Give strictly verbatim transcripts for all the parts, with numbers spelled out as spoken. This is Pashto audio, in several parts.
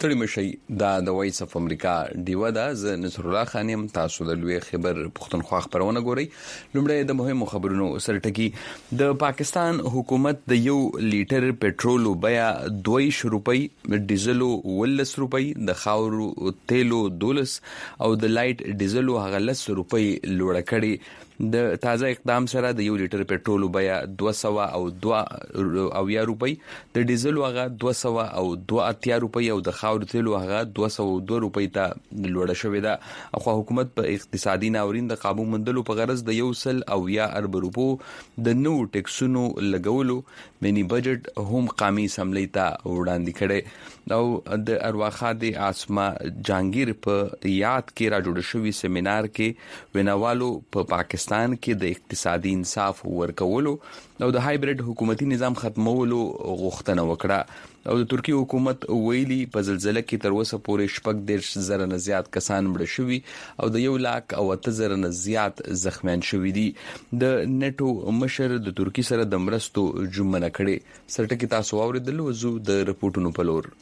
ستړي مشي دا د وایس اف امریکا دیو دا ز نصر الله خانم تاسو د لوی خبر پښتونخوا خبرونه ګوري. لومړی د مهمو خبرونو سرټکی د پاکستان حکومت د یو لیټر پټرول بیا دویش روپۍ، ډیزلو ولس روپۍ، د خاورو تیلو دولس او د لایټ ډیزلو هغه لس روپۍ لوړ کړي. د تازه اقدام سره د یو لیټر پټرول بیا دوه سوه او دوه او یا روپۍ، د ډیزلو هغه دوه سوه او دوه اتیا روپۍ او د خاورو تیلو هغه دوه سوه او دوه روپۍ ته لوړه شوې ده. خو حکومت په اقتصادي ناورین د قابو موندلو په غرض د یو سل او یا ارب روپو د نو ټیکسونو لګولو مینی بجټ هم قومي اسمبلی ته وړاندې کړي. او د ارواخاد اسما جهانگیر په یاد کې را جوړ شوی سیمینار کې ویناوالو په پاکستان کې د اقتصادي انصاف ورکولو او د هایبرید حکومتي نظام ختمولو غوښتنه وکړه. او د ترکی حکومت ویلي په زلزلې کې تر اوسه پورې شپږ دیرش زره نه زیات کسان مړه شوي او د یو لاک او اته زره نه زیات زخمیان شوي دي. د نیټو مشر د ترکی سره د مرستو جمعنه کړي. سرټکی تاسو اوریدل وزو د رپورټونو په لور.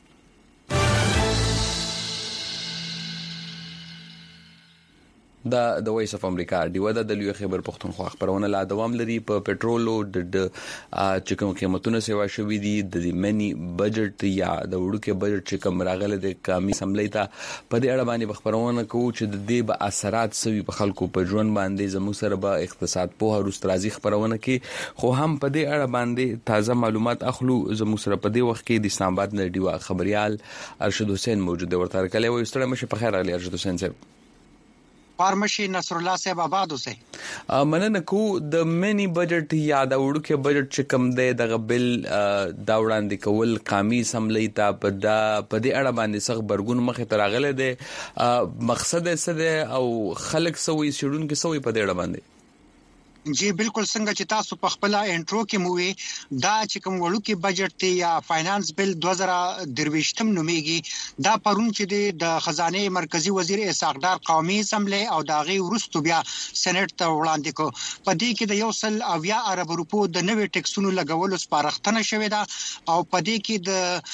دا د وایس اف امریکا دیو دا د لوی خبر پښتونخوا خبرونه لا دوام لري. په پټرولو د چکم قیمتونو سیوا شوې دي. د منی بجټ یا د وړوکې بجټ چې کوم راغله د قومي اسمبلی ته په دې اړه باندې خبرونه کوو چې د دې به اثرات سوي په خلکو په ژوند باندې. زموږ سره به اقتصاد په هروست راځي خبرونه کې خو هم په دې اړه باندې تازه معلومات اخلو. زموږ سره په دې وخت کې د اسلام آباد نه دیو خبريال ارشد حسین موجود دی. ورته کله وي ستړي مشه په خیر علي ارشد حسین صاحب. فارمشي نصر الله صاحب آباد اوسه. مننه کو د منی بجټ یا د وړوکې بجټ چې کوم دی دغه بل دا وړاندې کول قومي اسمبلی ته په دا په دې اړه باندې څنګه برګون مخه تراغله دی. مقصد څه دی او خلک سوي شډون کې سوي په دې اړه باندې؟ جی بالکل څنګه چې تاسو په خپل انټرو کې موي دا چې کوم وړوکی بجټ دی یا فاینانس بل دوه زره درويشتم نوميږي. دا پرون چې د خزانه مرکزی وزیر اسحاقدار قومي اسمبلی او داغي ورستو بیا سېنات ته وړاندې کو. په دې کې د یو سل او یا ارب روپو د نوې ټیکسونو لګولو سپارښتنه شوې ده او په دې کې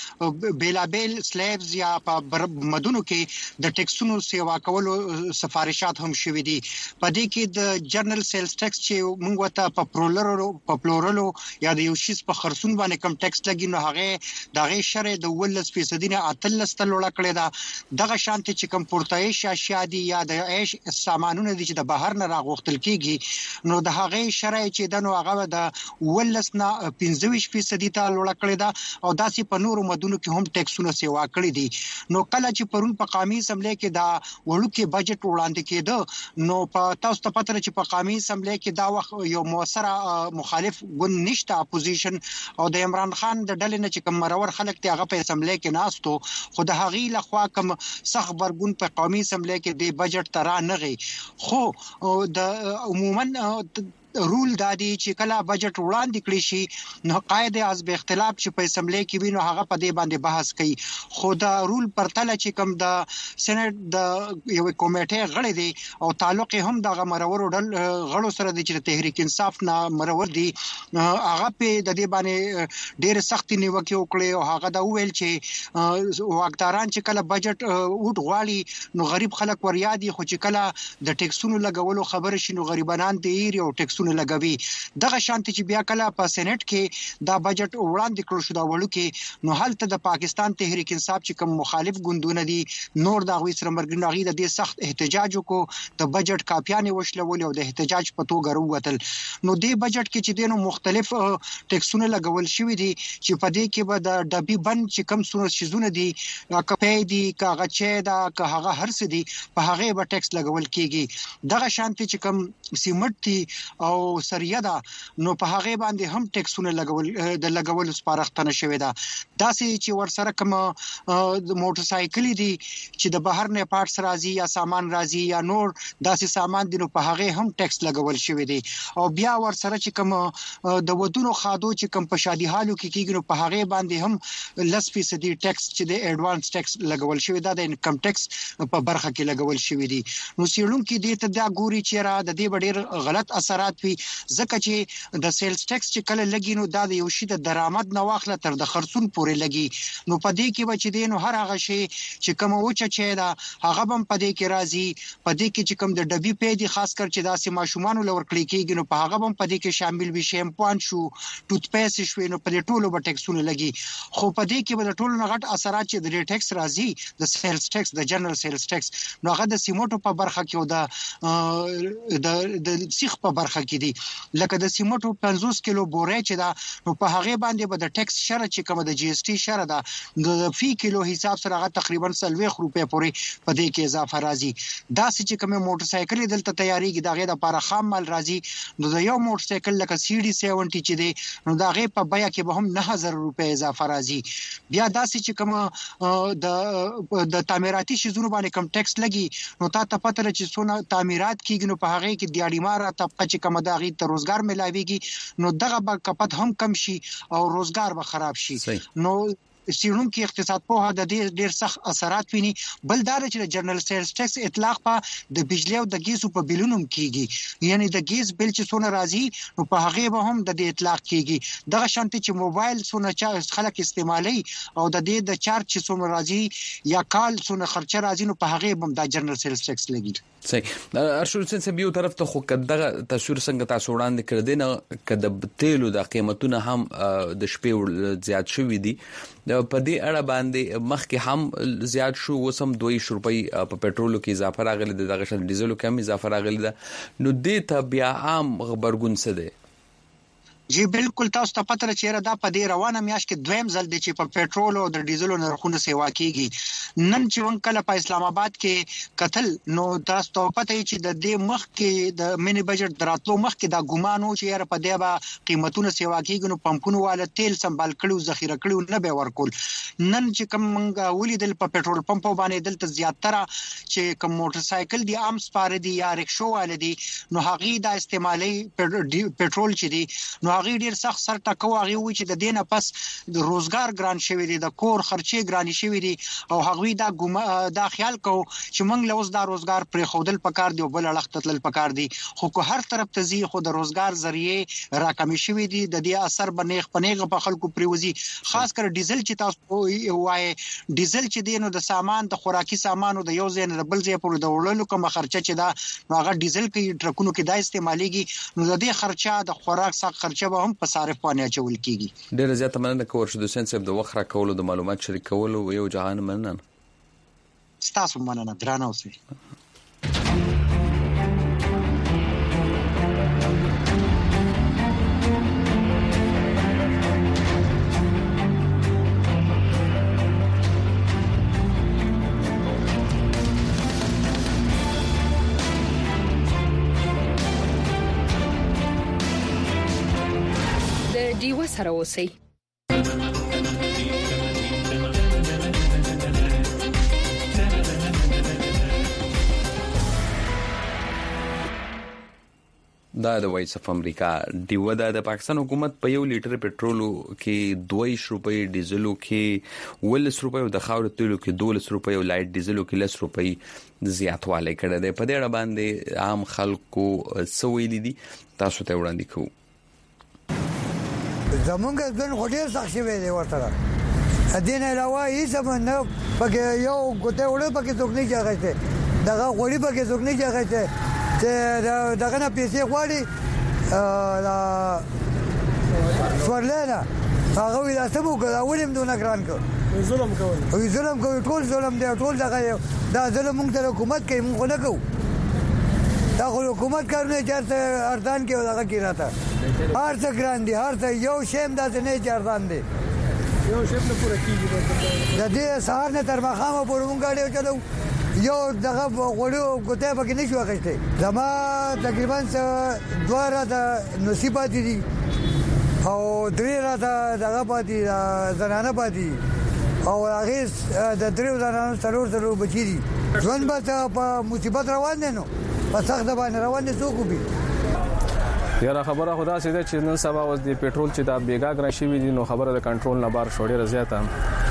د بیلابل سلیبز یا په مدونو کې د ټیکسونو سیوا کولو سفارشات هم شوې دي. په دې کې د جنرال سیلز ټیکس چې موږ وته په پرولرو په پلورلو یا د یو شیز په خرڅون باندې کم ټیکس لګي نو هغه دغه شرع د ولس فیصد نه اتلس تل وړ کړی دا. دغه شانتي چې کم پورتایش اشیاء دي یا د عيش سامانونه دي چې د بهر نه راغوښتل کیږي نو د هغه شرع چې د نو هغه د ولس نه پنځه ویشت فیصد ته وړ کړی دا او داسې په نورو مدونو کې هم ټیکسونه سیوا کړی دي. نو کله چې پرون په قومي اسمبلی کې دا وړوکی بجټ وړاندې کېده نو په تاسو ته پته چې په قومي اسمبلی کې دا وخت یو موثره مخالف ګوند نشته اپوزیشن او د عمران خان د ډلې نه چې کوم مرور خلک ته هغه په اسمبلی کې ناستو خو د هغې لخوا کوم سخت برګون په قومي اسمبلی کې د بجټ ترا نغي. خو د عموما رول دادی چې کله بجټ وړاندې کړی شي نو قاعده از به اختلاف چې په اسمبلی کې وینو هغه په دې باندې بحث کوي. خو دا رول پرتله چې کوم د سېنات د یو کمیټه غړي دي او تعلق هم د مرور ډل غړو سره د چې تحریک انصاف نه مرور دي هغه په د دې باندې ډېر سخت نیوکه وکړي او هغه دا ویل چې واکداران چې کله بجټ وټ غواړي نو غریب خلک وریادي خو چې کله د ټیکسونو لګولو خبر شي نو غریبانان دي او ټیکسونو لګوي. دغه شانتي چې بیا کله په سېنات کې دا بجټ وړاندې کړو شو دا وړو کې نو هلته د پاکستان تحریک انصاف چې کوم مخالف ګوندونه دي نور دا غوي سره مرګناغي د دې سخت احتجاج وکړو د بجټ کاپیانې وشلول او د احتجاج په توګه وروتل. نو دې بجټ کې چې دینو مختلف ټیکسونه لګول شوی دي چې په دې کې به د ډبي بند چې کم سونه شیزونه دي کپې دي کاغچې دا که هغه هر څه دي په هغه به ټیکس لګول کیږي. دغه شانتي چې کم سیمټ دي او سریه ده نو په هغه باندې هم ټیکسونه لګول د لګول سپارښتنه شوې ده. داسې چې ورسره کوم د موټر سایکل دي چې د بهر نه پارټس راځي یا سامان راځي یا نور داسې سامان دي نو په هغه هم ټیکس لګول شوی دی. او بیا ورسره چې کوم د ودونو خادو چې کوم په شادي حالو کې کیږي نو په هغه باندې هم لس فیصد ټیکس چې د ایڈوانس ټیکس لګول شوی دا د انکم ټیکس په برخه کې لګول شوی دی. نو سیړونکو دې ته دا ګوري چې را د دې ډېر غلط اثرات زیات وي ځکه چې د سیلز ټیکس چې کله لګي نو دا د یو شي د درآمد نه واخله تر د خرڅون پورې لګي نو په دې کې به چې دین هر هغه شی چې کوم وچه چې دا هغه هم په دې کې راځي په دې کې چې کوم د ډبي پیډي خاص کر چې داسې ماشومان لور کړی کېږي نو په هغه هم په دې کې شامل وي شیمپوان شو ټوت پیسټ شو نو په دې ټولو به ټیکسونه لګي خو په دې کې به د ټولو نه غټ اثرات چې د ټیکس راځي د سیلز ټیکس د جنرال سیلز ټیکس نو هغه د سیمټو په برخه کې او د د د سیخ په برخه کې دي لکه د سیمټو پنځوس کیلو بورې چې دا نو په هغه باندې به د ټیکس شره چې کوم د جی اس ټي شره دا د فی کیلو حساب سره هغه تقریبا سلويخ روپے پورې په دې کې اضافه راځي دا چې کوم موټر سایکل دلته تیاریږي دا غي د لپاره خام مال راځي نو د یو موټر سایکل لکه سی ډي سیونټي چې دی نو دا غي په بیا کې به هم نه هزار روپے اضافه راځي بیا دا چې کوم د د تعمیراتي شیزونو باندې کم ټیکس لګي نو تا ته پته چې څونه تعمیرات کیږي نو په هغه کې د اړیماره طبقه چې کوم دا غي ته روزګار ملاويږي نو دغه به کپت هم کم شي او روزګار به خراب شي نو سیرون کې اقتصاد په د ډیر ډیر سخت اثرات ویني بل دا چې جنرال سیلز ټیکس اطلاق په د بجلی او د ګیسو په بیلونو کېږي یعنی د ګیس بل چې څونه راځي نو په هغه به هم د اطلاق کېږي دغه شانتي چې موبایل څونه چا خلک استعمالي او د دې د چارج چې څونه راځي یا کال څونه خرچه راځي نو په هغه به د جنرال سیلز ټیکس لګي صحیح ارشد حسین صاحب یو طرف ته خو کدغه تصویر څنګه تاسو وړاندې کړی دی نه کده تیلو د قیمتونه هم د شپې زیات شوې دي په دې اړه باندې مخکې هم زیات شو وسم دوه روپۍ په پېټرولو کې اضافه راغلی د دغه شان ډیزلو کې هم اضافه راغلی ده نو دې ته بیا عام خبرګون څه دی جی بالکل تاسو ته پته چیرې دا په دې روانه میاشت کې دویم ځل دی چې په پېټرول او د ډیزلو نرخونه سیوا کیږي نن چې ون کله په اسلام آباد کې قتل نو تاسو ته پته چې د دې مخ کې د مینی بجټ دراتلو مخ کې دا ګمانو چې یاره په دې با قیمتونه سیوا کیږي نو پمپونو والا تیل سنبال کړو ذخیره کړو نه به ورکول نن چې کوم منګه ولیدل په پېټرول پمپ باندې دلته زیاتره چې کوم موټر سایکل دی عام سپاره دي یا رکشو والے دي نو هغه دا استعمالي پېټرول چې دی نو هغه ډیر سخت سر ټکو هغه وی چې د دینه پس د روزګار ګران شوی دی د کور خرچې ګران شوی دی او هغه دا دا خیال کو چې موږ له اوس دا روزګار پر خودل پکار دی او بل لختل پکار دی خو کو هر طرف ته زی خو د روزګار ذریعہ راکمې شوی دی د دې اثر بنېغ پنېغ په خلکو پریوزي خاص کر ډیزل چې تاسو وایي ډیزل چې دینو د سامان د خوراکي سامانو د یو ځای نه بل ځای پورې د وړلو کوم خرچه چې دا هغه ډیزل کې ټرکونو کې دا استعماليږي نو د دې خرچه د خوراک سره خرچه به هم په صارف باندې چول کیږي ډیر زیات مننه کوم ارشد حسین صاحب د وخت را کولو د معلومات شریکولو یو جهان مننه تاسو مننه درانه اوسئ دیو سره اوسئ دا د وایس اف امریکا دیو د پاکستان حکومت په یو لیټر پېټرولو کې دوه روپۍ ډیزلو کې ولس روپۍ او د خاور تیلو کې دوه روپۍ او لایټ ډیزلو کې لس روپۍ زیاتوالی کړی دی په دې اړه باندې عام خلکو سویل دي تاسو ته وړاندې کوو زمونږ ځن غوډیر سخت شوی دی ورته دین علاوه هیڅ نه پکې یو ګوته وړه پکې څوک نه کېږي دغه غوړي پکې څوک نه کېږي چې دغه نه پیسې غواړي لا سورلنه هغه وی تاسو مو کوله ولیم دونه ګران کو ظلم کوي او ظلم کوي ټول ظلم دی ټول دغه دا ظلم موږ ته حکومت کوي موږ نه کوو دا حکومت کارونه چارته اردان کې دغه کې راته هر څه ګران دي هر څه یو شیم داسې نه چاردان دي یو شیم نه پوره کیږي د دې سهار نه تر مخامه پورې مونږ غاډي چلو یو دغه غوړو ګوته پکې نشو اخیسته زما تقریبا دوه را د نصیبات دي او درې را دغه پاتې زنانه پاتې او هغه د درې زنانه څلور څلور بچی دي ځوان به په مصیبت روان دي نو په سخت باندې روان دي څوک به یاره خبره خدا سي ده چې نن سبا اوس د پېټرول چې دا بیګا ګران شي وي نو خبره د کنټرول نه بار شوړې رضایت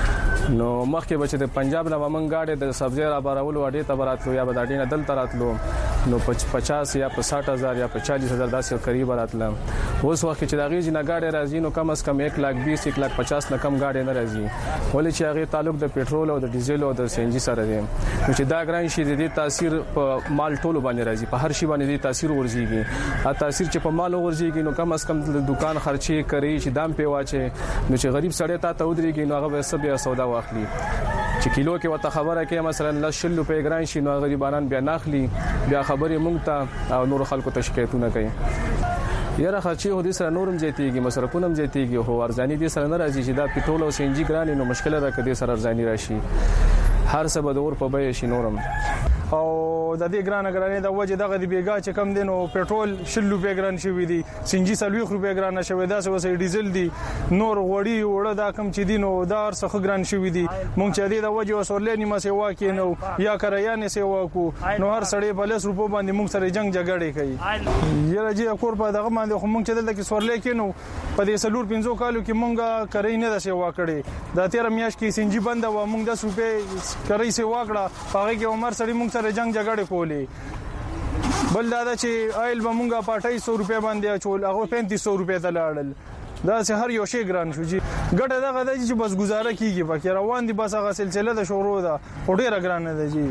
نو مخکې بچ د پنجاب نه ومن گاډي د سبزی را بارول وړي ته براتلو یا بداډینه دل تراتلو نو پچاس یا په ساठ هزار یا په چالیس هزار داسې قریب راتلم. اوس وخت چې د غیږ نه گاډي راځي نو کم از کم یک لاک بیس یک لاک پچاس نه کم گاډي نه راځي ولې چې هغه تعلق د پېټرول او د ډیزل او د سی ان جی سره دی. نو چې دا ګران شي د دې تاثیر په مال ټولو باندې راځي په هر شي باندې د تاثیر ورځيږي. ا تاثیر چې په مال ورځيږي نو کم از کم د دکان خرچي کوي چې دام په واچي نو چې غریب سړی ته تودريږي نو هغه سب یا سودا واخلي چې کیلو کې وته خبره کې مثلا لشل په ګران شي نو غریبانان بیا ناخلي بیا خبرې مونږ ته او نور خلکو ته شکایتونه کوي. یاره خرچي هو دې سره نورم زیاتېږي مصرفونه هم زیاتېږي هو ارزاني دې سره نه راځي چې دا پټرول او سی ان جی ګران نو مشکل راکړي سره ارزاني راشي هر څه به دور په بې شي نورم او د دې ګران ګرانې د وجه دغه دی بیګا چې کم دینو پټرول شلو په ګران شوی دی سی ان جی سلوي خو په ګران شوی دا څه ډیزل دی نور وړي وړه دا کم چې دینو دا څه ګران شوی دی مونږ چې دې د وجه وسولې نیمه سیوا کې نو یا کریانه سیوا کو نو هر سړی په لس روپو باندې مونږ سره جنگ جګړه کوي. یره جی کور په دغه باندې خو مونږ چې دلته کې سورلې کې نو په دې سلور پنځو کالو کې مونږه کرای نه د سیوا کړي دا تیر میاش کې سی ان جی بند و مونږ دس روپې کرای سیوا کړه هغه کې عمر سړی مونږ سره جنگ جګړه کولی بل دا چې آیل به مونږه په اټھائیس سو روپیا باندې چول هغه پینتیس سو روپیا ته لاړل دا چې هر یو شی ګران شو جی ګټه دغه د چې بس گزاره کیږي پکې روان دي بس هغه سلسله د شروع ده ډیره ګران ده جی.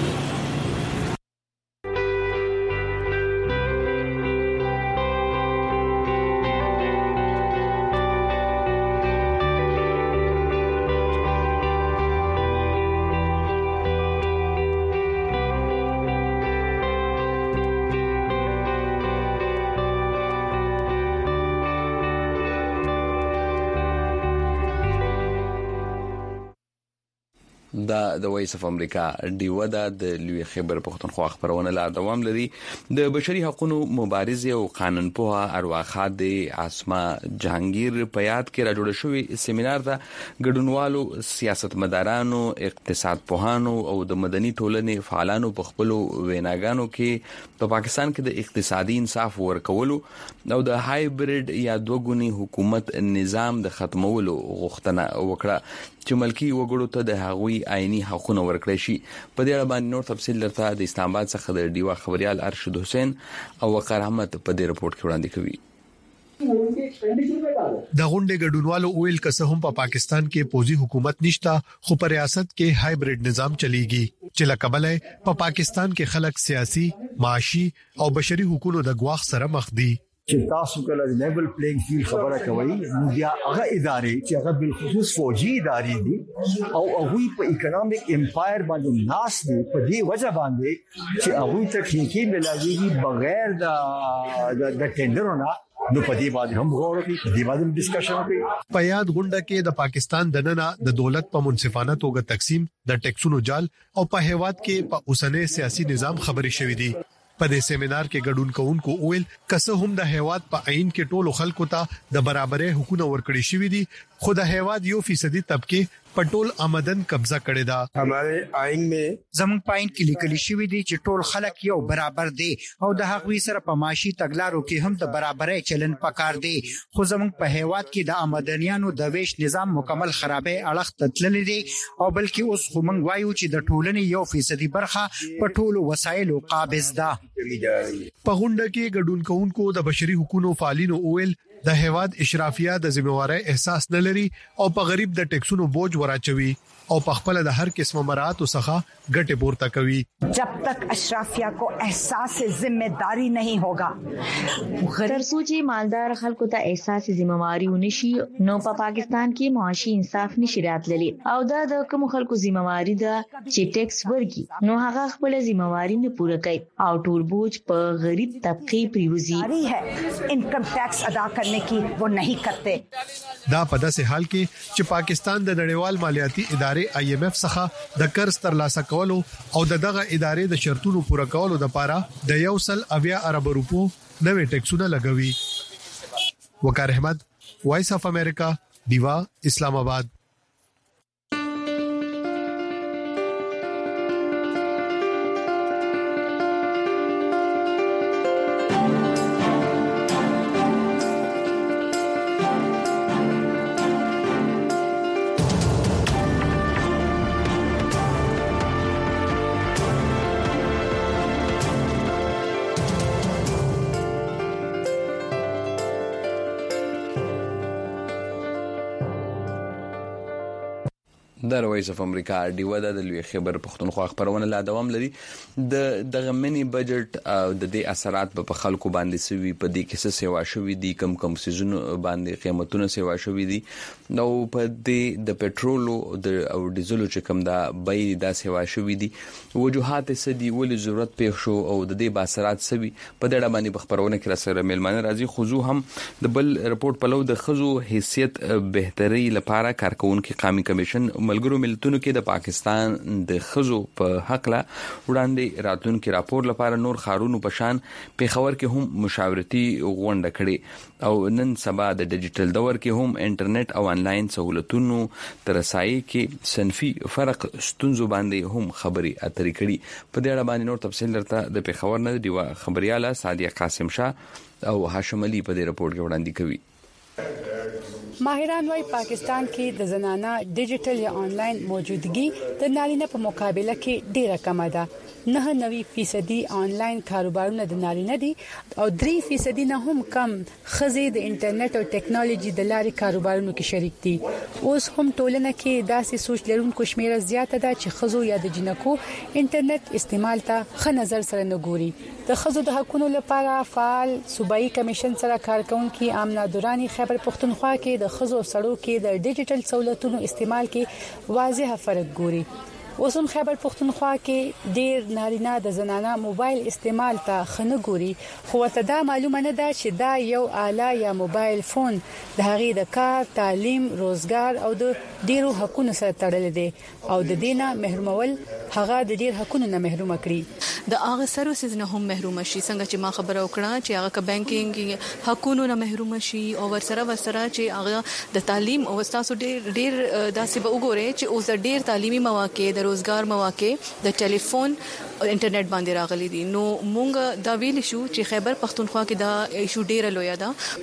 دا د وایس اف امریکا دیو دا د لوی خبر پښتونخوا خبرونه لا دوام لري. د بشري حقوقو مبارز او قانونپوه ارواخا د اسما جهانگیر په یاد کې را جوړ شوی سیمینار ته ګډونوالو سیاستمدارانو اقتصاد پوهانو او د مدني ټولنې فعالانو په خپل ویناګانو کې په پاکستان کې د اقتصادي انصاف ورکولو او د هایبرید یا دوګونی حکومت نظام د ختمولو غوښتنه وکړه چې ملکی وګړو ته د هغوی آئینی حقوقونه ورکړي شي. په دې اړه باندې نور تفصیل لرته د اسلام آباد څخه د ډیوا خبريال ارشد حسین او وقار احمد په دې رپورت کې وړاندې کوي. د غونډې ګډونوالو ویل کسه هم په پاکستان کې پوزي حکومت نشتا خو پر ریاست کې هایبرید نظام چلیږي چې لکبلې په پاکستان کې خلک سیاسي معاشي او بشري حقوقو د غواخ سره مخ دي. چې تاسو کله د لیول پلیینګ فیلډ خبره کوي نو بیا هغه ادارې چې هغه بالخصوص فوجي ادارې دي او هغه په اکونومیک امپایر باندې ناس دي په دې وجه باندې چې هغه ته ټیکي ملایي بغیر د د ټینډرونو نو په دې باندې هم غوړ کوي په دې باندې ډیسکشن کوي. په یاد غونډه کې د پاکستان د نننه د دولت په منصفانه توګه تقسیم د ټیکسونو جال او په هیواد کې په اوسنۍ سیاسي نظام خبرې شوې دي. په دې سیمینار کې ګډون کوونکو اویل کسه هم د هیواد په عین کې ټولو خلکو ته د برابرۍ حقوق ورکړي شوی دي خو د هیواد یو فیصدي طبقه پټول آمدن قبضه کړی دا. हमारे आइन में زمونږ پاین کې لیکل شوی دی چې ټول خلک یو برابر دي او د هغوی سره په معاشي تګلارو کې هم د برابرۍ چلن پکار دی خو زمونږ په هیواد کې د آمدنیانو د ویش نظام مکمل خرابې اړخ تتللی دی او بلکې اوس خو موږ وایو چې د ټولنې یو فیصدي برخه په ټولو وسایلو قابض ده. په غونډه کې ګډون کوونکو د بشري حقوقو فعالینو اویل د هیواد اشرافیه د ذمہواری احساس نه لري او په غریب د ټیکسونو بوج وراچوي او په خپل د هر قسمه مرات او څخه ګټه پورته کوي. जब तक अशराफिया को एहसास जिम्मेदारी नहीं होगा तर सोची मालदार खल्को ता एहसास जिम्मेवारी ونشي نو په پاکستان کې معاشي انصاف نشي راتللی او دا د کوم خلکو जिम्मेवारी ده چې ټیکس ورګي نو هغه خپل जिम्मेवारी نه پوره کوي او ټول بوج په غریب طبقه پریوزي है इनकम टैक्स अदा करने की वो नहीं करते. دا په داسې حال کې چې پاکستان د نړیوال مالیاتي ادارې آی ایم ایف څخه د قرض ترلاسه کولو او دغه ادارې د شرطونو پوره کولو لپاره د یو سل اویا ارب روپو نوې ټیکسونه لګوي. وقار احمد وایس اف امریکا دیوا اسلام آباد. د وایس اف امریکا ډیوه د لوی خبر پښتونخوا خبرونه لا دوام لري د دغه منی بجټ او د دې اثرات په خلکو باندې سوي په دې کې څه سیوا شوې دي کم کم سيزون باندې قیمتونه سیوا شوې دي نو په دې د پېټرول او ډیزل چې کم دا بې دا سیوا شوې دي وجوهات سدي ول ضرورت پېښ شو او د دې با اثرات سوي په دې باندې خبرونه کې سره ملمانه راځي خو هم د بل رپورت په لو د خزو حیثیت بهتري لپاره کارکونکو قومي کمیشن ملګرو ملتونو کې د پاکستان د خزو په حق لا وړاندې راتلونکو راپور لپاره نور خارونو په شان پیښور کې هم مشاورتي غونډه کړې او نن سبا د ډیجیټل دور کې هم انټرنیټ او انلاین سہولتونو ترسایي کې صنفي فرق ستونزو باندې هم خبري اترې کړي په دې اړه باندې نور تفصیل درته د پیښور نه دی خبرياله سادیه قاسم شاه او هاشم علي په دې رپورت کې وړاندې کوي ماهران وايي پاکستان کې د زنانه ډیجیټل یا انلاین موجودګي د نارینه په مقابله کې ډیره کم ده. نه نوي فیصدي انلاین کاروبارونه د نارینه دي او درې فیصدي نه هم کم خزي د انټرنیټ او ټیکنالوژي د لارې کاروبارونو کې شریک دي. اوس هم ټولنه کې داسې سوچ لرونکو شمیره زیاته ده چې خزو یا د جنکو انټرنیټ استعمال ته ښه نظر سره نه ګوري. د خزو د حقوقو لپاره فعال صوبایي کمیشن سره کارکونکو آمنه دورانی خیبر پختونخوا کې د خزو سړو کې د ډیجیټل سہولتونو استعمال کې واضح فرق ګوري. اوسم خیبر پختونخوا کې ډیر نارینه د زنانه موبایل استعمال ته خنه ګوري خو ته دا معلومه نه ده چې دا یو آله یا موبایل فون د هغې د کار تعلیم روزګار او د ډیرو حقوقو سره تړل دي او د دینه محرومول هغه د ډیر حقوقو نه محروم کړي د هغه سروسز نه هم محروم شي څنګه چې ما خبره وکړه چې هغه ک بانکینګ حقوقو نه محروم شي او ورسره ورسره چې هغه د تعلیم او تاسو ډیر ډیر داسې به وګورئ چې اوس ډیر تعلیمي مواقع د روزګار مواقع د ټلیفون او انټرنیټ باندې راغلي دي نو مونږ دا ویل شو چې خیبر پختونخوا کې دا ایشو ډیر لوی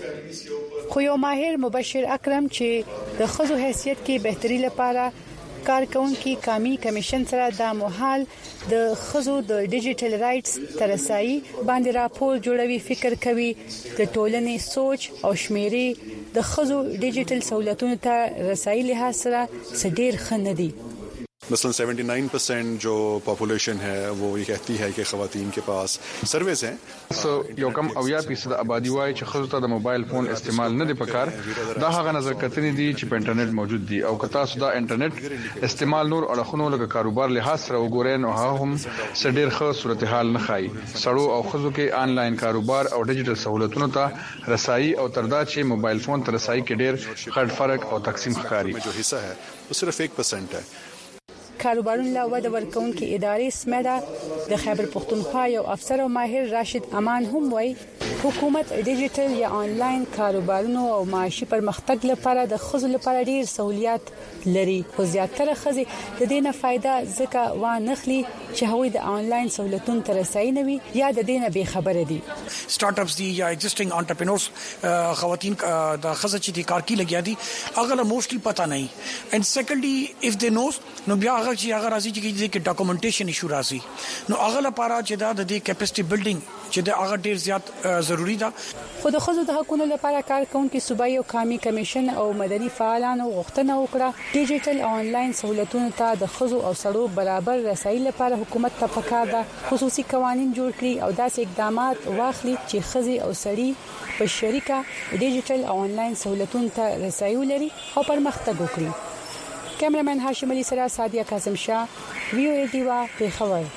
ده. خو یو ماهر مبشر اکرم چې د خزو حیثیت کې بهتري لپاره کارکونکو قومي کمیشن سره د محال د خزو د ډیجیټل رائټس ترسایي باندې راپور جوړوي فکر کوي د ټولنې سوچ او شمیرې د خزو ډیجیټل سہولتونو ته رسایي لحاظ سره سډیر خندي. مثلا उन्यासी परसेंट जो पॉपुलेशन है वो ये कहती है कि ख़वातीन के पास सर्विस हैं सो یو کم اویا فیصد آبادی وای چې خزو ته د موبایل فون استعمال نه دی پکار دا هغه نظر کتنې دي چې په انټرنیټ موجود دي او کتا سودا انټرنیټ استعمال نور اړخونو لکه کاروبار لحاظ سره وګورئ نو هم سډیر ښه صورتحال نه خای سړو او خزو کې آنلاین کاروبار او ډیجیټل سہولتونو ته رسایي او تردا چې موبایل فون ته رسایي کې ډیر غټ فرق او تقسیم ښکاري جو حصہ ہے وہ صرف ایک پرسنٹ ہے. کاروبارونو لا وده ورکونکو ادارې سمده د خیبر پختونخوا یو افسر او ماهر راشد امان هم وای حکومت ډیجیټل یا انلاین کاروبارونو او معاشي پرمختګ لپاره د خزو لپاره ډیر سہولیات لري خو زیاتره خزي د دې نه فائدہ ځکه و نخلي چې هغوی د انلاین سہولتونو تر رسایي نه وي یا د دې نه به خبره دي. سٹارټ اپس دي یا ایگزیسټینګ انټرپرینورز خواتین د خزه چې د کار کې لګیا دي هغه له موستلی پتا نه and secondly if they knows نو بیا هغه چې هغه راځي چې د ډاکومنټیشن ایشو راځي نو هغه لپاره چې دا د کیپاسټي بلډینګ چې د هغه ډیر زیات ضروری ده. خو د خزو د حقوقو لپاره کارکونکو صوبایي او قومي کمیشن او مدني فعالانو غوښتنه وکړه ډیجیټل او انلاین سہولتونو ته د خزو او سړو برابر رسایي لپاره حکومت ته پکار ده خصوصي قوانين جوړ کړي او داسې اقدامات واخلي چې خزي او سړي په شریکه ډیجیټل او انلاین سہولتونو ته رسایي ولري او پرمختګ وکړي. کیمرمن هاشم علي سره سادیه قاسم شاه وی او ای دیوا پیښور.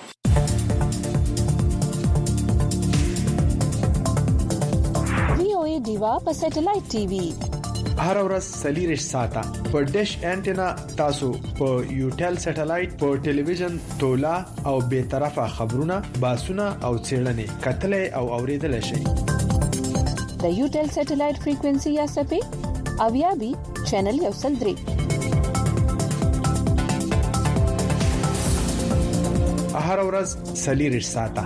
دیوا په سټلایټ ټي وي هر ورځ سلیریش ساته په ډیش انټینا تاسو په یوټل سټلایټ په ټلویزیون تولا او به طرفه خبرونه باسونه او چیرلنې کتلې او اوریدل شي. د یوټل سټلایټ فریکوئنسي یا سپې اویا بي چینل یو سل درې هر ورځ سلیریش ساته.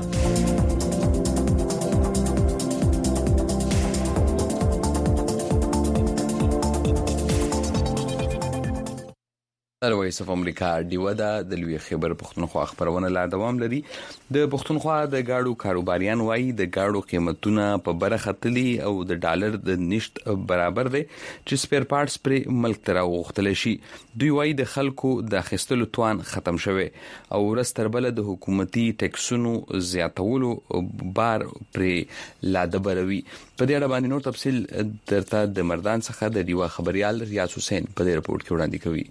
وایس اف امریکا دیودا د لوی خبر پښتونخوا خبرونه لا دوام لري د پښتونخوا د گاډو کاروباریان وایي د گاډو قیمتونه په برخه تلي او د ډالر د نشټ برابر دي چې سپیر پارټس پر ملک تر وختل شي دوی وایي د خلکو د خستلو توان ختم شوه او ورستربل د حکومتي ټیکسونو زیاتولو بار پر لا دبروي په دې اړه باندې نور تفصيل درته د مردان څخه د دیوا خبريال ریاض حسین په دې رپورت کې وړاندې کوي.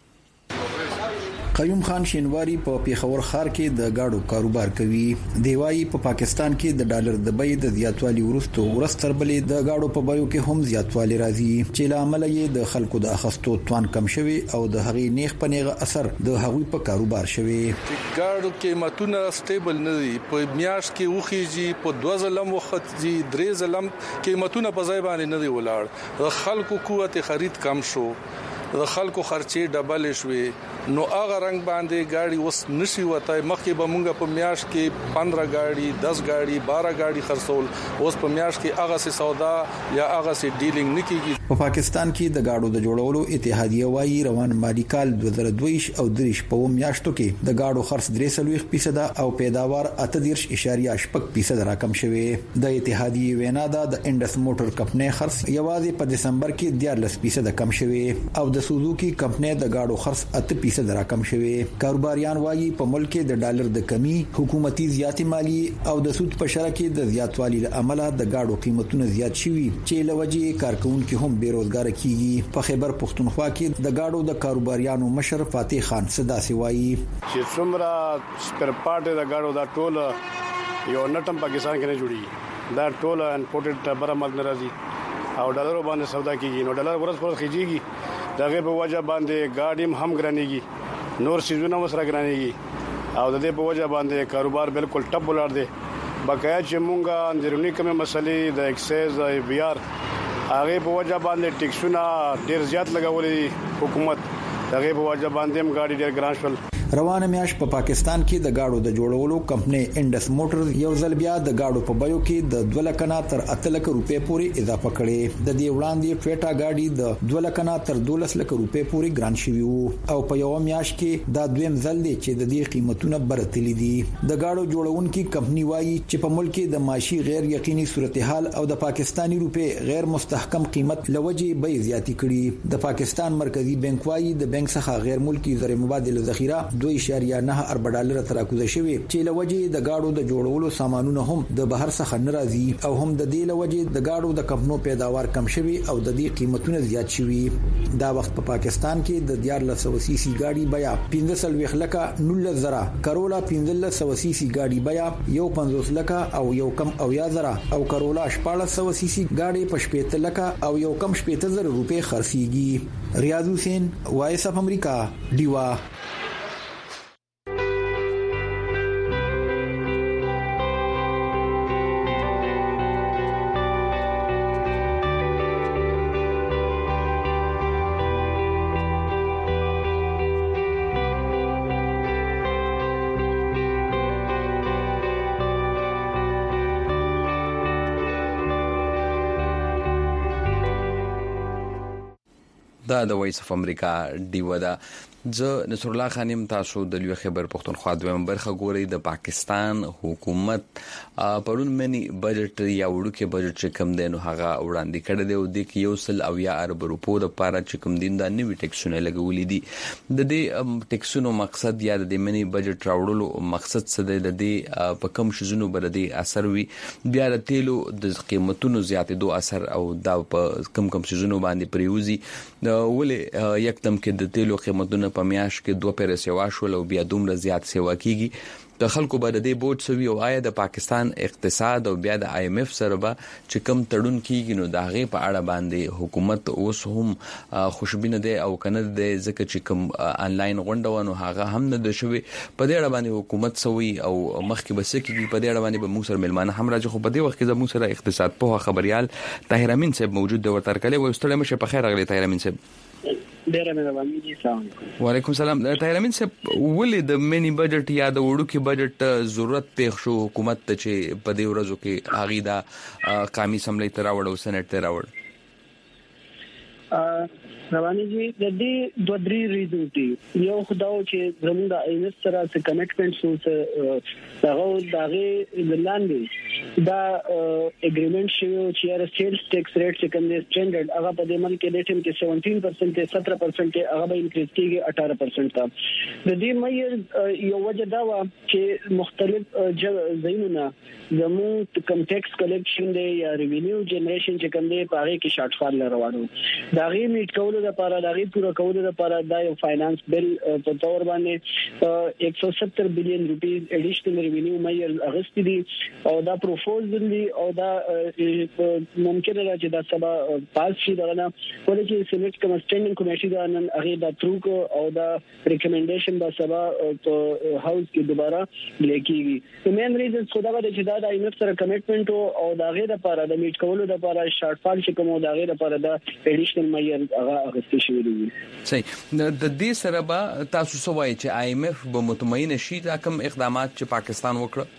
قیوم خان شینواری په پیښور ښار کې د گاډو کاروبار کوي. دیوای په پا پاکستان کې د ډالر د بیې د زیاتوالي ورستو ورستربلې د گاډو په بیو کې هم زیاتوالی راځي چې لامل یې د خلکو د اخستو توان کم شوی او د هغې نیخ په نیغه اثر د هغوی په کاروبار شوی. گاډو قیمتونه سټیبل نه دي په میاش کې وخیږي په دوه ځلم وخت دي درې ځلم قیمتونه په ځای باندې نه دی ولاړ د خلکو قوت خرید کم شو د خلکو خرچې ډبل شوي نو هغه رنگ باندې گاډي وس نشي وتای مخکې به مونږ په میاش کې پندرہ گاډي دس گاډي بارہ گاډي خرڅول اوس په میاش کې هغه سي سودا یا هغه سي ډیلینګ نکېږي. په پاکستان کې د گاډو د جوړولو اتحادیه وايي روان مالی کال دوه زره دوه او درې په میاشتو کې د گاډو خرڅ درې سلوي فیصد او پیداوار اته دېرش اشاریه شپږ فیصد راکم شوی. د اتحادیه وینا د انډس موټر کمپنۍ خرڅ یوازې په دسمبر کې دیارلس فیصد کم شوی او د سوزوکی کمپنۍ د گاډو خرڅ اته فیصد راکم شوی. کاروباریان وايي په ملک کې د ډالر د کمی حکومتي زیاتې مالی او د سود په شرکت کې د زیاتوالي لامل د گاډو قیمتونه زیات شوي چې لوجې کارکونکو هم بیروزګار کیږي. په خیبر پښتونخوا کې د گاډو د کاروباریانو مشر فاتح خان صدا سی وايي چې څومره سپیر پارټ د گاډو دا ټول یو نټم پاکستان کې نه جوړي دا ټول انپورټډ برآمد ناراضي او ډالر باندې سودا کیږي نو ډالر ورځ پر خيږي دغه په وجه باندې ګاډیم هم ګرانېږي نور سيزونه وسره ګرانېږي او د دې په وجه باندې کاروبار بالکل ټپ ولر دی. بقایا چې مونږه اندرونی کومه مسلې د ایکسایز او بي آر هغه په وجه باندې ټیکسونه ډیر زیات لګولې حکومت دغه په وجه باندې هم ګاډي ډیر ګران شول. روانه میاش په پا پاکستان کې د گاډو د جوړولو کمپنۍ انډس موټر یو ځل بیا د گاډو په بیو کې د دوه لک نه تر اته لک روپې پورې اضافه کړې. د دې وړاندې ټویټا گاډي د دوه لک نه تر دولس لک روپې پورې ګران شوی وو او په یو میاش کې دا دویم ځل دی چې د دې قیمتونه برتلي دي. د گاډو جوړونکو کمپنۍ وایي چې په ملک کې د معاشي غیر یقیني صورتحال او د پاکستانی روپې غیر مستحکم قیمت لوجې بیې زیاتې کړي. د پاکستان مرکزی بانک وایي د بانک څخه غیر ملکی زر مبادله ذخیره دوه اشاریه نه اربع ډالر تراکوزه شوی چې لوجې د گاډو د جوړولو سامانونه هم د بهر څخه ناراضي او هم د دې لوجې د گاډو د کمپنو پیداوار کم شوی او د دې قیمتونه زیات شوی. دا وخت په پاکستان کې د دیارلس سو سی سی گاډي بیا پنځه سلويخ لکه نول زرا کرولا پنځه سو سی سی گاډي بیا یو پنځوس لکه او یو کم او یا زرا او کرولا شپږ سو سی سی گاډي په شپږ لکه او یو کم شپږ زره روپے خرڅيږي. ریاض حسین وایس اف امریکا دیوا. دا د وایس اف امریکا دیوا دا زه نصر الله خانم تاسو د لوی خبر پښتونخوا دویم برخه ګوري. د پاکستان حکومت پرون منی بجټ یا وړوکی بجټ چې کم دینو هغه وړاندې کړی دی او د یو سل او یا ارب روپو د پاره چې کم دین د نوی ټیکسونه لګولې دي. د دې ټیکسونو مقصد یا د منی بجټ راوړلو مقصد څه دی د دې په کم شزونو بر دي اثر وي بیا د تیلو د قیمتونو زیاتېدو اثر او دا په کم کم شزونو باندې پریوزي ولې یکدم کې د تیلو قیمتونه په میاش کې دوه پیره سیوا شول او بیا دومره زیات سیوا کیږي. د خلکو باندې د بوج سوي او آیا د پاکستان اقتصاد او بیا د آی ایم ایف سره به چې کم تړون کیږي نو د هغه په اړه باندې حکومت اوس هم خوشبینه ده او کنه ده ځکه چې کم انلاین غونډونه هغه هم نه ده شوی. په دې اړه باندې حکومت سوي او مخکې بس کیږي په دې اړه باندې به موږ سره ملمانه هم راځي. خو په دې وخت کې زموږ سره اقتصاد په خبريال طاهر امین صاحب موجود دی ورته کله و استړی مشه په خیر غلی طاهر امین صاحب. ډیره مهرباني دي. سلام علیکم. وعلیکم السلام. طاهر امین صاحب ولې د منی بجټ یا د وړوکی بجټ ضرورت پېښ شو حکومت ته چې په دې ورځو کې هغه دا قومي سملې تراوړ او سېنات تراوړ؟ رواني دي د دې دوه درې ریزن دي. یو خداو چې زموږ د ایمس سره څه کمټمنټ سو هغه دغه لاندې دا اګریمنت شوی چې یاره سیلز ټیکس ریټ چې کوم دی سټانډرډ هغه په دې ملک کې د ټیم کې سبعه عشر پرسنټ سत्रह پرسنټ هغه به انکریز کیږي اठारह پرسنټ ته. د دې مې یو وجه دا و چې مختلف ځایونه زموږ کم ټیکس کلیکشن دی یا ریوینیو جنریشن چې کوم دی په هغه کې شارټ فال روانو. دا غي میټ کولو لپاره دا غي پورا کولو لپاره دا یو فاینانس بل په تور باندې एक सौ सत्तर بلین روپیز اډیشنل ریوینیو مې اغستې دي او دا پروپوزل دی او دا ممکن را چې دا سبا پاس شي دا نه ولې چې سېنات کوم سټینډینګ کمیټې دا نن هغه دا ترو او دا ریکمنډیشن دا سبا په هاوس کې دوباره لیکيږي. د مین ریزن خو دا د چې دا د ایمف سره کمټمنټ او دا غیر لپاره د میټ کولو لپاره شارټ فال چې کوم دا غیر لپاره د اډیشنل مې هغه اغستې شوی دی. صحیح. د دې سره به تاسو سوای چې ایمف به مطمئن شي دا کوم اقدامات چې پاکستان وکړه.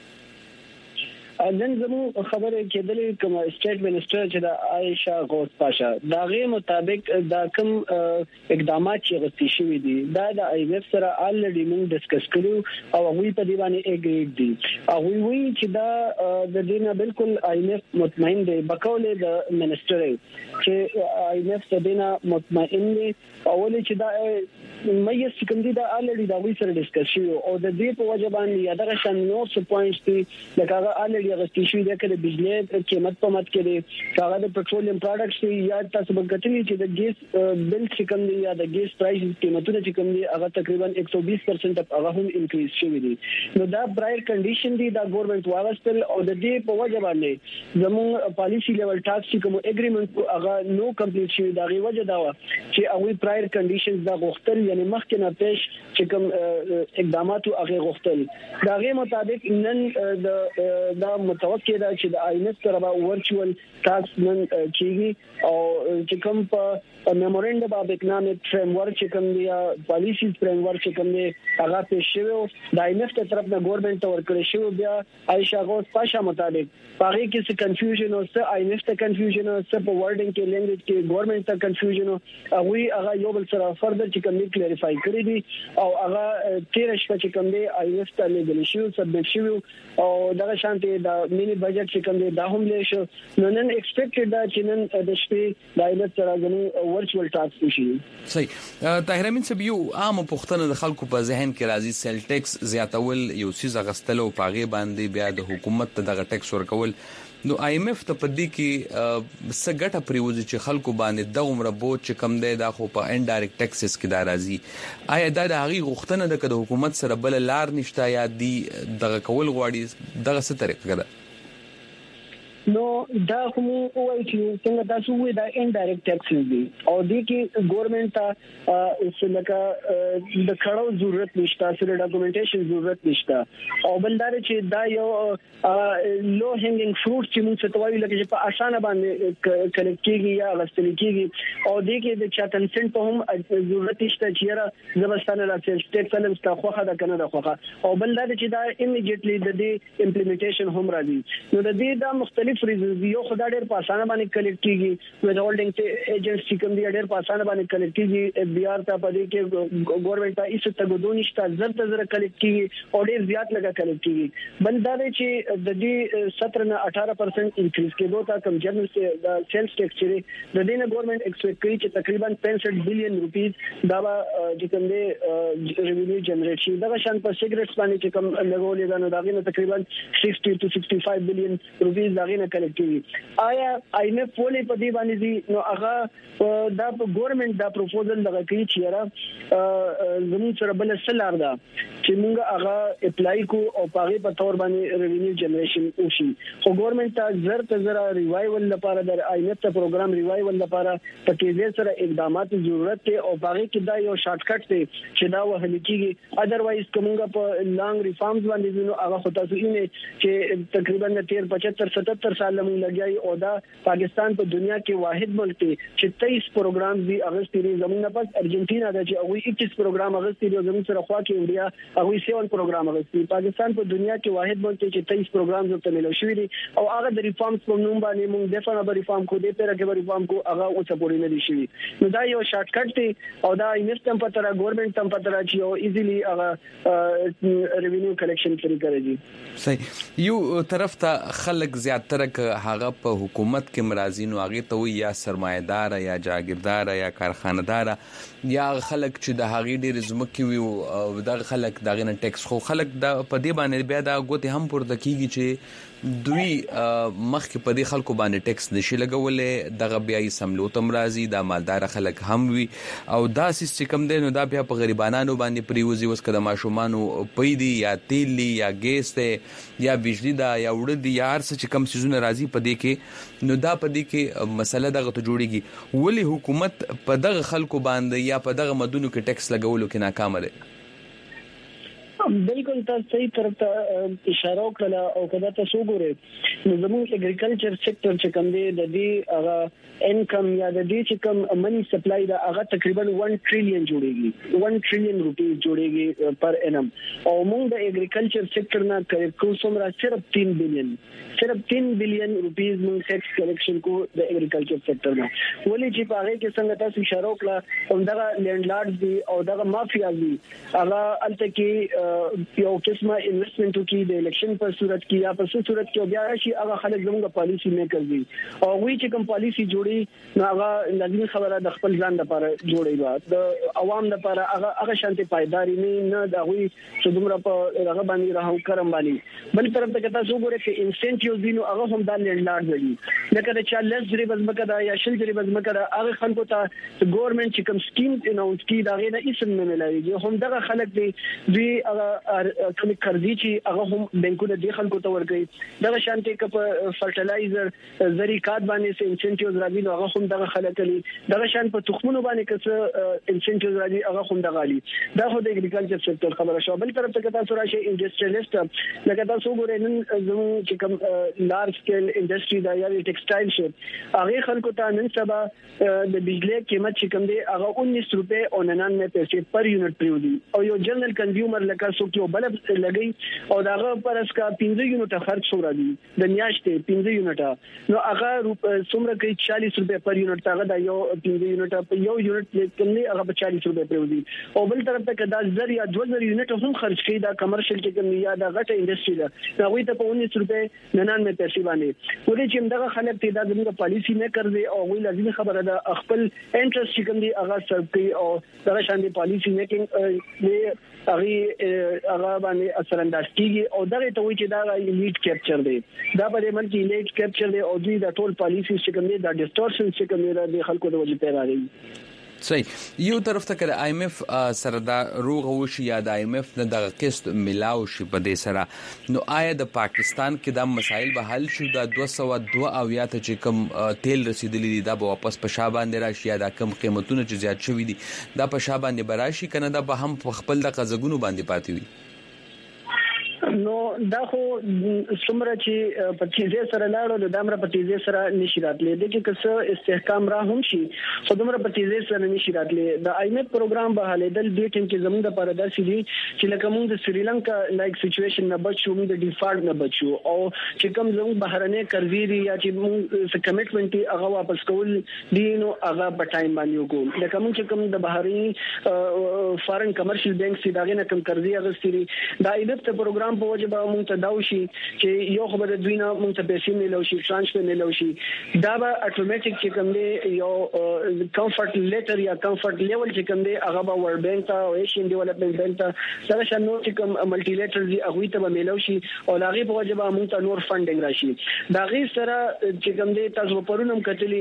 نن زمو خبره کېدلې کوم سټیټ منسٹر چې د عائشہ غوث پاشا دا غي مطابق دا کوم اقدامات چې غوښتي شوی دي دا د آی ایم ایف سره الریډي موږ ډسکس کړو او هغه په دی باندې اګریډ دي او وی چې دا د دینه بالکل آی ایم ایف مطمئن دی بکولې د منسٹر چې آی ایم ایف د دینه مطمئن دی او ولې چې دا مې چې کوم دي دا الریډي دا وی سره ډسکس شو او د دې په وجه باندې یا دغه شان نو څه پوینټس دي لکه الریډي غوښتي شوی دی چې د بجلی قیمت په مت کې دی هغه د پټرولیم پروډکټس یا تاسو به کتلی چې د ګیس بل چې کوم دی یا د ګیس پرایس قیمتونه چې کوم دی هغه تقریبا एक सौ बीस پرسنټ هغه هم انکریز شوی دی. نو دا پرایر کنډیشن دی دا ګورنمنت واغستل او د دې په وجه باندې زموږ پالیسی لیول ټاکس چې کوم اګریمنت هغه نو کمپلیټ شوی دا غي وجه دا و چې هغه پرایر کنډیشنز دا غوښتل یعنی مخکې نه پېش چې کوم اقدامات هغه غوښتل دا غي مطابق نن د دا متوقع ده چې د آی ایم ایف سره به ورچوال ټاکس نن کیږي او چې کوم په میمورندم اف اکنامک فریم ورک چې کوم دی پالیسی فریم ورک چې کوم دی هغه په شوو د آی ایم ایف ته طرف نه ګورنمنت ته ورکړی شو بیا عائشہ غوث پاشا مطابق هغه کې څه کنفیوژن او څه آی ایم ایف ته کنفیوژن او څه په ورډینګ کې لینګویج کې ګورنمنت ته کنفیوژن او هغه یو بل سره فردر چې کوم دی کلیریفای کړی دی او هغه تیر شپه چې کوم دی آی ایم ایف ته لګل شو سبمټ شو او دغه شانتي دا مینی بجټ چې کوم دی دا هم لې شو نو نن ایکسپیکټډ دا چې نن د شپې د ایلت سره غوښنه ورچوال ټاکس شي. صحیح. طاهر امین صاحب یو عام پوښتنه د خلکو په ذهن کې راځي سیل ټیکس زیاتول یو سیز غستلو پاغي باندې بیا د حکومت ته دغه ټیکس ورکول نو آی ایم ایف ته پدې کې سګټه پریوزي چې خلکو باندې د عمر بوج چې کم دی دا خو په انډایرکټ ټیکسز کې دا راځي آیا دا د هغه غوښتنه د کډه حکومت سره بل لار نشته یا دی دغه کول غواړي دغه څه طریقه ده؟ نو دا کوم وایي چې څنګه تاسو وایي دا انډایرکټ ټیکسز دي او د کې ګورنمنت ته څنګه د کړهو ضرورت نشته سره ډاکومېنټیشن ضرورت نشته او بلدار چې دا یو لو هینګینګ فروټ چې موږ ته وایي لکه چې په اسانه باندې کلیکټ کیږي یا غسل کیږي او د کې د چا کنسنت په هم ضرورت نشته چې را زبستانه راځي سټیټ فلمز کا خوخه دا کنه دا خوخه او بلدار چې دا امیډیټلی د دې امپلیمنټیشن هم راځي نو د دې دا مختلف ریزنز یو خدای ډېر په اسانه باندې کلیکټ کیږي وذ هولډینګ ایجنټس چې کوم دی ډېر په اسانه باندې کلیکټ کیږي اف بي آر ته پدې کې ګورنمنت ته هیڅ تګدونی شته زړه زړه کلیکټ کیږي او ډېر زیات لګا کلیکټ کیږي بلدار چې د دې सत्रह نه अठारह پرسنټ انکریز کېدو تا کم جنرال د سیلز ټیکس چې د دې ګورنمنت ایکسپیکټ کوي چې تقریبا پینسठ بلین روپیز دا چې کوم دی ریوینیو جنریټ شي دا شان په سیګریټس باندې چې کوم لګولې دا نو دا غي تقریبا साठ to पैंसठ بلین روپیز دا غي کلیکټ آیا آی ایم ایف ولې په دې باندې دي نو هغه دا ګورنمنت دا پروپوزل دغه کوي چې را زموږ سره بل سلار دا چې موږ هغه اپلای کو او پاغه په تور باندې ریوینیو جنریشن وشي خو ګورنمنت ته زړه زړه ریوایول لپاره د آی ایم ایف ته پروګرام ریوایول لپاره په تیزه سره اقدامات ضرورت ته او پاغه کې دا یو شارټ کټ دی چې دا وهل کیږي اذروایز کومګه په لانګ ریفارمز باندې نو هغه خو تاسو یې چې تقریبا تیر पचहत्तर सतहत्तर هر سال موږ لګیای او دا پاکستان په دنیا کې واحد ملک دی چې تیئیس پروګرام دی اغسطی زمونږ نه پس ارجنټینا د چې هغه اکیس پروګرام اغسطی دی زموږ سره خوا کې انډیا هغه سیون پروګرام اغسطی پاکستان په دنیا کې واحد ملک دی چې تیئیس پروګرام ته ملو شوی دي او هغه د ریفارمز په نوم باندې موږ د فنا ریفارم کو دې پر کې ریفارم کو هغه او څه پورې نه دي شوی نو دا یو شارټ کټ دی او دا انویسټم په تر ګورنمنت تم په تر چې یو ایزیلی هغه ریوینیو کلیکشن فری کوي صحیح یو طرف ته خلک زیاتره هغه په حکومت کې مرازین او هغه ته یا سرمایدار یا جاگیردار یا کارخانه‌دار یا خلک چې د هغه ډیر زمکي وي او د خلک دغه نه ټیکس خو خلک د په دې باندې بیا دا غوته هم پورته کیږي چې دوی مخکې په دې خلکو باندې ټیکس نشي لګولې دغه بیا یې سملو تم راځي د مالدار خلک هم وي او دا سیستم دی نو دا بیا په غریبانو باندې پریوزي وس کده ماشومان پیدي یا تیل یا ګیس ته یا بجلی دا یا وړ دي یا هر څه چې کم سيزونه راځي په دې کې نو دا په دې کې مسله دغه ته جوړيږي ولی حکومت په دغه خلکو باندې یا په دغه مدونو کې ټیکس لګولو کې ناکام دی بالکل تاسو صحیح طرف ته اشاره وکړه او کدا تاسو ګورئ نو زموږ اګریکلچر سېکټر چې کوم دی د دې هغه انکم یا د دې چې کوم منی سپلای دا هغه تقریبا ون ټریلیون جوړیږي ون ټریلیون روپی جوړیږي پر انم او موږ د اګریکلچر سېکټر نه کوم څومره صرف تین بلین صرف تین بلین روپیز موږ ټیکس کلیکشن کو د اګریکلچر سېکټر نه ولې چې په هغه کې څنګه تاسو اشاره وکړه همدغه لینډ لارډز دي او دغه مافیا دي هغه الته کې یو قسمه انویسټمنټ کوي د الیکشن په صورت کې یا په صورت کې بیا شي هغه خلک زموږ پالیسی میکر دي او وی چې کوم پالیسی جوړي نو هغه لازمي خبره د خپل ځان لپاره جوړي با د عوام لپاره هغه هغه شانتي پایداري نه نه دا وی چې دومره په هغه باندې راهو کرم باندې بل طرف ته کته زه ګوره چې انسنټیو دي نو هغه هم د لینډ لارډ دي لکه د چا لس جری بزمکه دا یا شل جری بزمکه دا هغه خلکو ته ګورنمنت چې کوم سکیم اناونس کی دا غي نه اسم نه ملایي هم دغه خلک دي دوی کوم قرضې چې هغه هم بانکونه د خلکو ته ورکړي دغه شانتي کپ فرټلایزر زریکات باندې سه انسنټیوز راځي نو هغه هم دغه خلک لري دغه شان په تخمونو باندې کڅ انسنټیوز راځي هغه هم دغه لري دا خو د اګریکلچر سېکټر خبره شو بل طرف ته تاسو راشي انډستریالیست لکه تاسو ګورئ نن زموږ چې کوم لارج سکیل انډستری دا یا ټیکسټایل شو هغه خلکو ته نن سبا د بجلی قیمت چې کوم دی هغه انیس روپے او ننانوے پیسې پر یونټ پریودي او یو جنرال کنزیومر لکه څوک یو بل لګي او داغه پر اس کا پنځه یونټه خرج شو راځي د میاشتې پنځه یونټه نو هغه څومره کوي چالیس روپے پر یونټ هغه د یو پنځه یونټه په یو یونټ کومني هغه په چالیس روپے پریودي او بل طرف ته کدا زر یا دوه زر یونټ هم خرج کوي دا کمرشل کې کوم یا دا غټه انډستری ده هغه ته په انیس روپے ننانوے پیسې باندې ولې چې دغه خلک ته دا زموږ پالیسی نه کوي او وی لازمي خبره ده خپل انټرست چې کوم دی هغه سر کوي او دا شان دي پالیسی میکینګ هغه هغه باندې اثر انداز کیږي او دغه ته وایي چې دا لیډ کیپچر دی دا په دې ملک لیډ کیپچر دی او دوی د ټول پالیسی چې کوم دی دا ډیسټورشن چې کوم دی د خلکو د وجې پیدا راځي صحیح یو طرف ته کړه آی ایم ایف سره دا روغ وشي یا د آی ایم ایف نه د قسط ملاو شي په دې سره نو آیا د پاکستان کې د مسایل به حل شي د دوه سوه دوه اویا ته چې کوم تیل رسیدلی دي دا به واپس په شا باندې راشي یا د کم قیمتونو چې زیات شوي دي دا په شا باندې براشي کنه دا به هم په خپل د قزګونو باندې پاتې وي نو دا خو څومره چې په تیزه سره لاړو د دامره په تیزه سره نشي راتلې د کې څه استحکام را هم شي خو دمره په تیزه سره نشي راتلې د آی ایم ایف پروګرام به حلیدل د ټیم کې زموږ د پاره داسې دي چې لکه موږ د سریلانکا لایک سچويشن نه بچو موږ د ډیفالټ نه بچو او چې کوم زموږ بهرنۍ قرضې دي یا چې موږ څه کمټمنټ هغه واپس کول دي نو هغه په ټایم باندې وکړو لکه موږ چې کوم د بهرني فارن کمرشل بانک سي داغه نه کم قرضې اغستري د آی ایم ایف پروګرام په وجه به مونږ ته داوشي چې یو خبره دوی نه مونږ ته پیسې ملو شي ترانسفر ملو شي دا به اتوماتیک چې کوم دی یو کمفورت لیټر یا کمفورت لیول چې کوم دی هغه به ورلد بانک ته او ایشین ډیولپمنٹ بانک ته سره شنو چې کوم ملټي لیټر دی هغه ته به ملو شي او هغه په وجه به مونږ ته نور فندینګ راشي دا غي سره چې کوم دی تاسو پرونم کتلی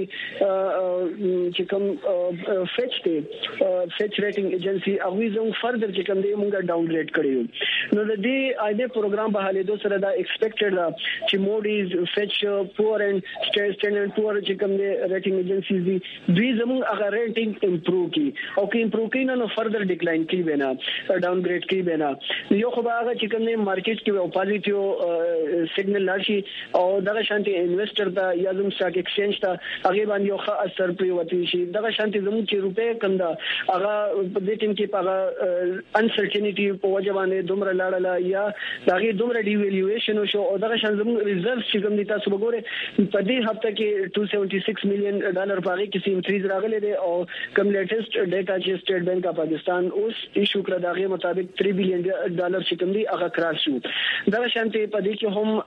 چې کوم فچ دی فچ ریټینګ ایجنسی هغه زموږ فردر چې کوم دی مونږه ډاون ګریډ کړیو نو د دې آی ډی پروګرام پروګرام به حالې دوه سره دا ایکسپیکټډ دا چې موډیز فچ پور اند سټینډرډ پور چې کوم دي ریټینګ ایجنسیز دي دوی زموږ هغه ریټینګ امپروو کی او کې امپروو کی نه نو فردر ډیکلاین کی بنا ډاون ګریډ کی بنا یو خو هغه چې کوم دي مارکیټ کې او پوزټیو سیګنل لاشي او دغه شانتي انویسټر دا یا زموږ سټاک ایکسچینج ته هغه باندې یو ښه اثر پری وتی شي دغه شانتي زموږ چې روپې کم دا هغه په دې ټیم کې هغه انسرټینټی په وجه باندې دومره لاړه یا دغه دومره ډیویلیویشن شو او دغه شان زموږ ریزرቭ چې کوم دي تاسو وګورئ په دې هفته کې two hundred seventy-six میلیون ډالر باندې کې انکریز راغلی دی او کوم لیټیسټ ډیټا چې سټیټ بانک اف پاکستان اوس ایشو کړ دغه مطابق three بلین ډالر چې کوم دي هغه کراس شو دغه شانتي په دې کې هم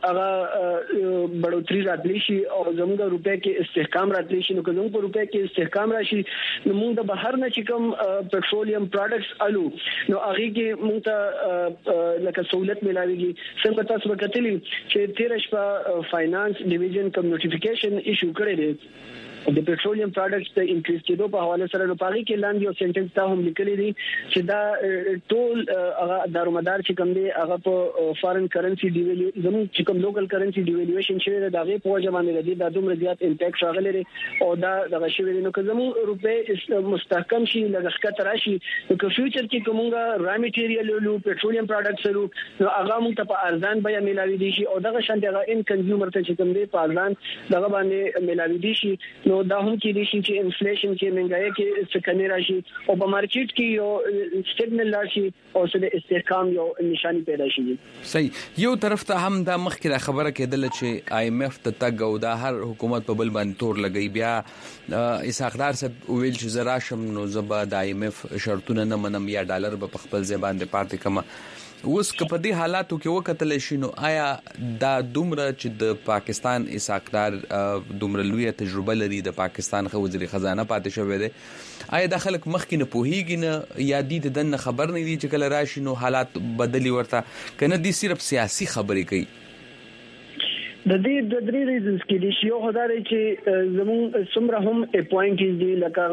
هغه بڑوتری راتلی شي او زموږ روپې کې استحکام راتلی شي نو کوم په روپې کې استحکام راشي نو موږ د بهر نه چې کوم پټرولیم پروډکټس الو نو هغه کې موږ ته لکه سہولت ملاويږي څنګه تاسو وکړئ چې تیر شپه فاینانس ډیویژن کوم نوټیفیکیشن ایشو کړی دی د پټرولیم پروډکټس د انکریز کېدو په حواله سره نو پاغي کې لاندې یو سنټنس تا هم لیکلي دي چې دا ټول هغه دارومدار چې کوم دی هغه په فارن کرنسي ډیویلیو زموږ چې کوم لوکل کرنسي ډیویلیویشن شوی دی دا غي په وجه باندې د د دومره زیات امپیکټ راغلی دی او دا دغه شوی دی نو که زموږ روپې مستحکم شي لږه راشي نو که فیوچر کې کومه را میټیریل لو پټرولیم پروډکټس لو نو هغه موږ ته په ارزان بیا ملاوي دي شي او دغه شان دغه ان کنزیومر ته چې کوم دی په ارزان دغه باندې ملاوي دي شي نو دا هم کې دي چې انفلیشن کې مهنګای کې څه کمی راشي او په مارکیټ کې یو سټیګنل راشي او څه د استحکام یو نشانی پیدا شي. صحیح یو طرف ته هم دا مخکې خبره کېدل چې آی ایم ایف ته تګ او دا هر حکومت په بل باندې تور لګي بیا اسحاقدار صاحب ویل چې زرا شم نو زبا د آی ایم ایف شرطونه نه منم یا ډالر په خپل ځای باندې پاتې کما اوس په دې حالاتو کې وکتل شي نو آیا دا دومره چې د پاکستان اسحاقدار دومره لوی تجربه لري د پاکستان خو وزیر خزانه پاتې شوی دی آیا د خلک مخکې نه پوهیږي نه یا دې دنه خبر نه دي چې کله راشي نو حالات بدلی ورته کنه دي صرف سیاسي خبرې کوي د دې د درې ریزنز کې دي چې یو خدای چې زموږ څومره هم اپوینټیز دي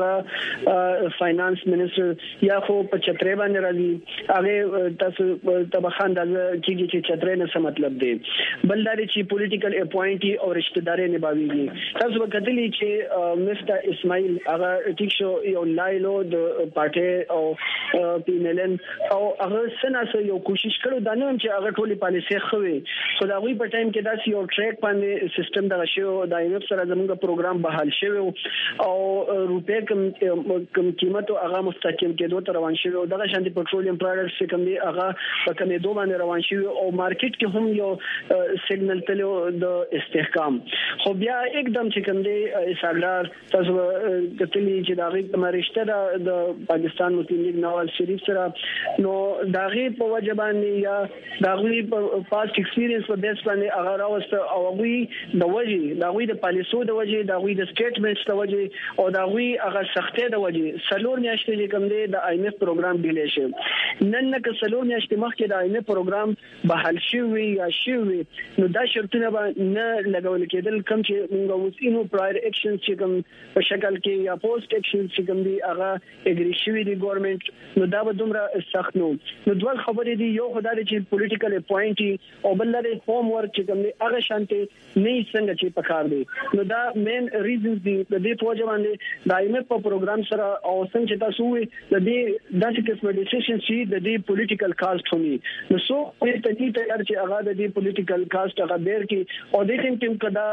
لکه فاینانس منسٹر یا خو په چترې باندې راځي هغه تاسو تبخان د چې چې چترې نه څه مطلب دی بلداري چې پولیټیکل اپوینټي او رشتہ داري نباويږي تاسو وکړئ چې مستر اسماعیل هغه ټیک شو یو لایلو د پارټي او پینلن او هغه سناسو یو کوشش کړو دا نه چې هغه ټولي پالیسي خوي خدای په ټایم کې داسې یو ټریک باندې سیستم دغه شو د آی ایم ایف سره زموږ پروګرام بحال شوی او روپې کم کم قیمت او هغه مستقیم کېدو ته روان شوی او دغه شانتي پټرولیم پروډکټس کوم دي هغه په کمې دوه باندې روان شوی او مارکیټ کې هم یو سیګنل تلو د استحکام خو بیا एकदम چې کوم دي اسحاقدار تاسو کتلی چې دا غي مرشته د پاکستان مسلم لیگ نواز شریف سره نو دا غي په وجبان یا دا غي په پاست ایکسپیرینس په بیس باندې هغه راوست او غوي د وجه دا غوي د پالیسو د وجه دا غوي د سټیټمنټس د وجه او دا غوي هغه سختې د وجه سلور میاشتې چې کوم دی د آی ایم ایف پروګرام ډیلی شو نن نه ک سلور میاشتې مخکې د آی ایم ایف پروګرام بحال شوی یا شوی نو دا شرطونه نه لګول کېدل کوم چې موږ اوس اینو پرایر اکشن چې کوم په شکل کې یا پوسټ اکشن چې کوم دی هغه اګری شوی دی ګورنمنت نو دا به دومره سخت نو نو دوه خبرې دي یو خدای چې پولیټیکل اپوینټي او بل لري هوم ورک چې کوم دی هغه شانتي نه څنګه چې پکار دی نو دا مین ریزنز دي د دې په وجه باندې د آی ایم ایف په پروګرام سره او څنګه چې تاسو وي د دې داسې قسمه ډیسیژن چې د دې پولیټیکل کاست همي نو سو په تدې تیار چې هغه د دې پولیټیکل کاست هغه بیر کې او د دې ټیم کدا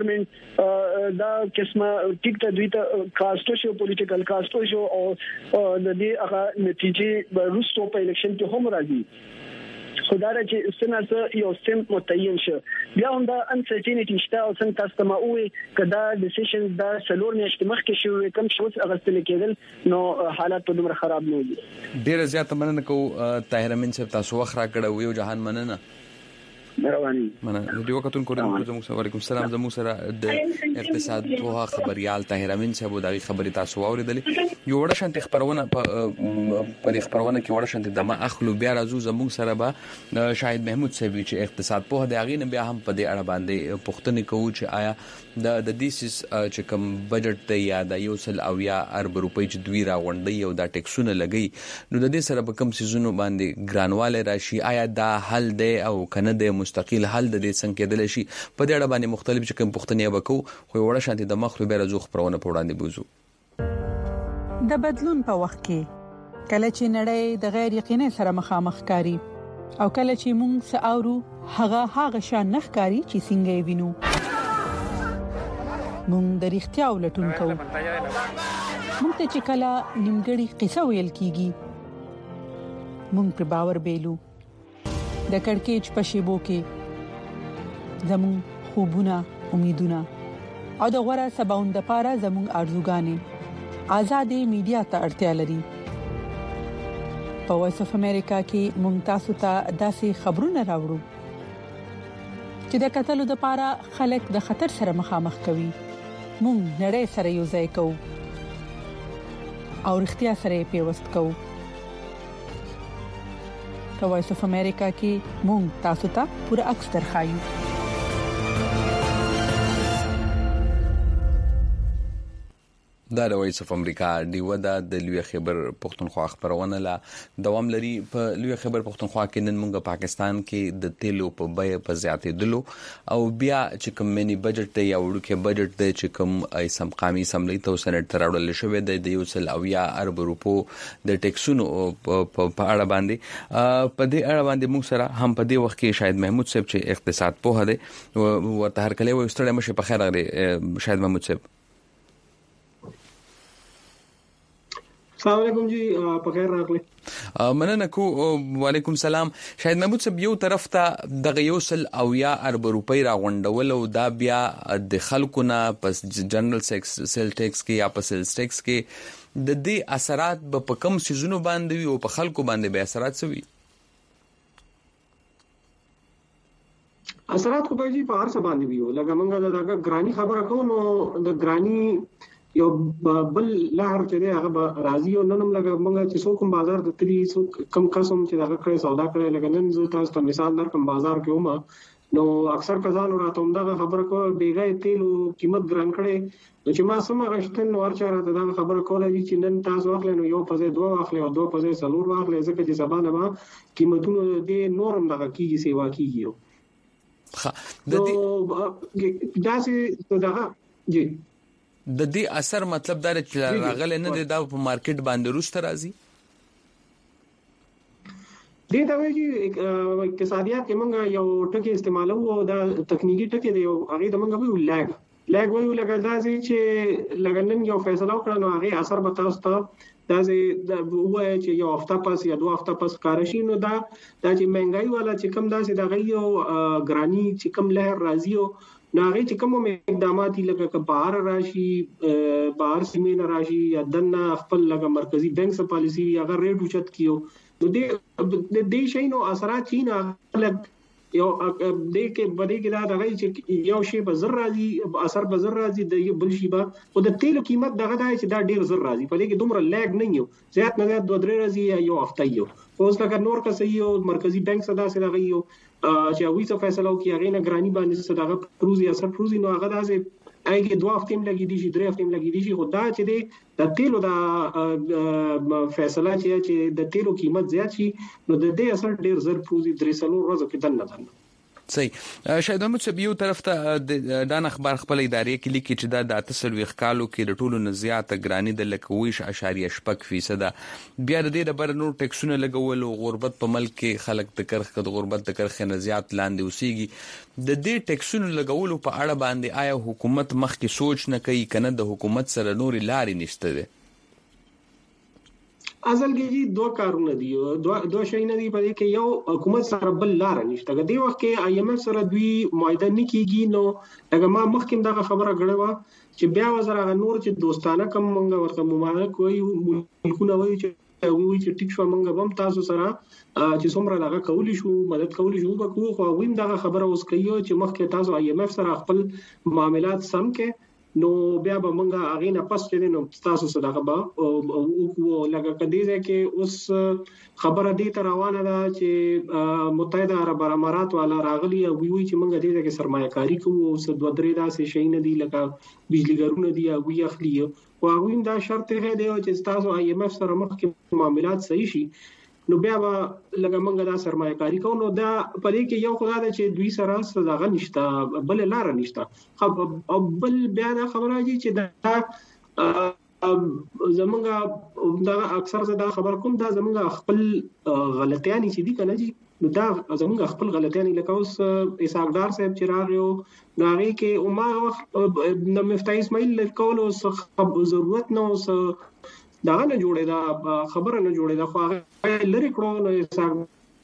ګورنمنت دا قسمه ټیک ته دوی ته کاست شو پولیټیکل کاست شو او د دې هغه نتیجې روسو په الیکشن کې هم راځي خدای چې سناسه یو سم متعین شو بیا هم دا انسرټینټی شته او څنګه تاسو ما وې کدا ډیسیژن دا سلور میاشتې مخکې شو کوم شو اغستل کېدل نو حالات په دومره خراب نه دي ډیر زیات مننه کو طاهر امین صاحب تاسو وخت را کړو یو جهان مننه مهرباني مننه د وختون کوم زموږ علیکم السلام زموږ سره د اقتصاد په خبريال طاهر امین صاحب د خبرې تاسو اوریدلې یو وړ شانت خبرونه په خبرونه کې وړ شانت د ما اخلو بیا راځو زموږ سره به شاهد محمود صاحب چې اقتصاد په د اغین بیا هم په دې اړه باندې پوښتنه کوو چې آیا د د دیسس چې کوم بجټ ته یا د یو سل او یا ارب روپۍ چې دوی راغونډي او دا ټیکسونه لګي نو د دې سره به کوم سيزونو باندې ګرانواله راشي آیا دا حل دی او کنه د مستقیل حل د دې څنګه کېدل شي په دې اړه باندې مختلف چې کوم پوښتنې وکړو خو وړه شانتي د مخ لپاره زو خبرونه په وړاندې بوزو د بدلون په وخت کې کله چې نړۍ د غیر یقیني سره مخامخ کاری او کله چې موږ ساورو هغه هغه شان نخکاری چې څنګه وینو موږ د اړتیا ولټون کوو موږ ته چې کله نیمګړی قصه ویل کیږي موږ پر باور بیلو د کڑکېچ په شیبو کې زمون خوبونه امیدونه او د غوړه سباوند لپاره زمون ارزوګانې آزادې میډیا ته اړتیا لري په وایس اف امریکا کې مونږ تاسو ته داسې خبرونه راوړو چې د قتل لپاره خلک د خطر سره مخامخ کوي مونږ نړۍ سره یو ځای کوو او اړتیا سره پیوست کوو په وایس اف امریکا کې مونږ تاسو ته پوره عکس درخایو دا د وایس اف امریکا دیو دا د لوی خبر پښتونخوا خبرونه لا دوام لري په لوی خبر پښتونخوا کې نن مونږه پاکستان کې د تیلو په بیه په زیاتې دلو او بیا چې کوم منی بجټ ته یا وړوکې بجټ ته چې کوم سم قامي سملي ته سنټ تراوړل شوې د یو سل او یا ارب روپو د ټیکسونو په اړه باندې په دې اړه باندې موږ سره هم په دې وخت کې شاهد محمود صاحب چې اقتصاد په هده ورته هر کله وستړی مشه په خیر غره شاهد محمود صاحب السلام علیکم جی په خیر راغلی مننه کو وعلیکم السلام شاهد محمود صاحب یو طرف ته د یوسل او یا ارب روپۍ راغونډول او دا بیا د خلکو نه پس جنرال سیل ټیکس کې یا په سیلز ټیکس کې د دې اثرات په کم سيزونو باندې او په خلکو باندې به اثرات سوي اثرات خو به جی په هر څه باندې ویو لکه موږ دا ګرانی خبره کوو نو د ګرانی یو بل لهر چې هغه راضي او ننم لګه موږ چې څوک بازار د تری څوک کم قسم چې هغه کړی سودا کړی لکه نن زه تاسو ته مثال درکم بازار کې ومه نو اکثر کسان راته همدا خبره کوي بیګای تیلو قیمت ګران کړي نو چې ما سم غشتن ورچا راته دا خبره کوله چې نن تاسو واخلئ نو یو په دوه واخلئ او دوه په څلور واخلئ ځکه چې سبا نه ما قیمتونو د نورم دغه کیږي سیوا کیږي ها د دې داسې دغه جی د دې اثر مطلب دا چې راغله نه د په مارکیټ باندې روسته راځي دې دا وایي چې اقتصادیات کې موږ یو ټکی استعمالو او دا تکنیکی ټکی دی هغه د موږ ویو لاګ لاګ ویو لکه دا چې لګنن یو فیصله وکړه نو هغه اثر به تاسو ته دا چې وایي چې یو هفته پس یا دوه هفته پس کار شي نو دا دا چې مهنګای والا چې کم دا چې دا غيو ګرانی چې کم لهر راځي ناغي چې کوم اقدامات لکه بهر راشي بهر سیمه راشي یا دنه خپل لکه مرکزی بانک سره پالیسی هغه ریټ اوچت کیو نو د دې شي نو اثرات چین لګ یو دې کې بده کې دا دغه چې یو شی به زر راځي اثر به زر راځي د یو بل شی به او د تیلو قیمت دغه دا چې دا ډیر زر راځي په دې کې دومره لاګ نه یو زیات نه زیات دوه درې راځي یو هفته یو اوس لکه نور کا صحیح او مرکزی بانک صدا سره دغه یو چې وې څه فیصله وکړي هغه نه ګرانی باندې صداقت پروزي اثر پروزي نو هغه داسې اګه دوه هفتې لګې دي چې درې هفتې لګې دي چې خدا چې د تیلو دا فیصله چې د تیلو قیمت زیات شي نو د دې اثر ډیر زر پروزي درې سلو ورځې کې دنه دنه صحیح شاید محمود صاحب یو طرف ته د اخبار خپل ادارې کې لیکي چې دا د تسلويخ کالو کې د ټولو نزيات ګرانی د لکويش اشاریه شپږ فیصد بیا د دې د بر نور ټیکسونه لګول او غربت په ملک کې خلک د کرخ د غربت د کرخ نزيات لاندې اوسېږي د دې ټیکسونو لګول په اړه باندې آیا حکومت مخ کې سوچ نه کوي کنه د حکومت سره نور لارې نشته ده اصل کې جی دوه کارونه دي دوه دوه شي نه دي په دې کې یو حکومت سره بل لار نشته د دې وخت کې آی ایم ایف سره دوی معاهده نه کیږي نو هغه ما مخکې دا خبره غړې و چې بیا وزره نور چې دوستانه کم مونږ ورته ممالک وي ملکونه وي چې وی چې ټیک شو موږ هم تاسو سره چې څومره دغه کولی شو مدد کولی شو به کوو خو ویم دغه خبره اوس کوي چې مخکې تاسو آی ایم ایف سره خپل معاملات سم کې نو بیا به موږ هغه نه پس چې نو تاسو سره دغه به او لکه کدی چې اوس خبره دې تر روانه ده چې متحده عرب امارات والا راغلي او وی چې موږ دې کې سرمایه‌کاري کوو او څه دوه درې داسې شي نه دي لکه بجلیګرونه دي او وی اخلي او هغه دا شرط دی چې تاسو آی ایم ایف سره مخکې معاملات صحیح شي نو بیا به لکه موږ دا سرمایه‌کاري کوو نو دا په دې کې یو خدای دا چې دوی سره څه نشته بل لار نشته او بل بیا دا خبره دي چې دا زمونږ دا اکثر زه دا خبر کوم دا زمونږ خپل غلطیانی چې دي کنه جی نو دا زمونږ خپل غلطیانی لکه اوس اسحاقدار صاحب چې راغیو نو هغه کې او ما وخت د مفتاح اسماعیل کول او ضرورت نو اوس دا نه جوړه دا خبره نه جوړه دا خو هغه لری کړو نو حساب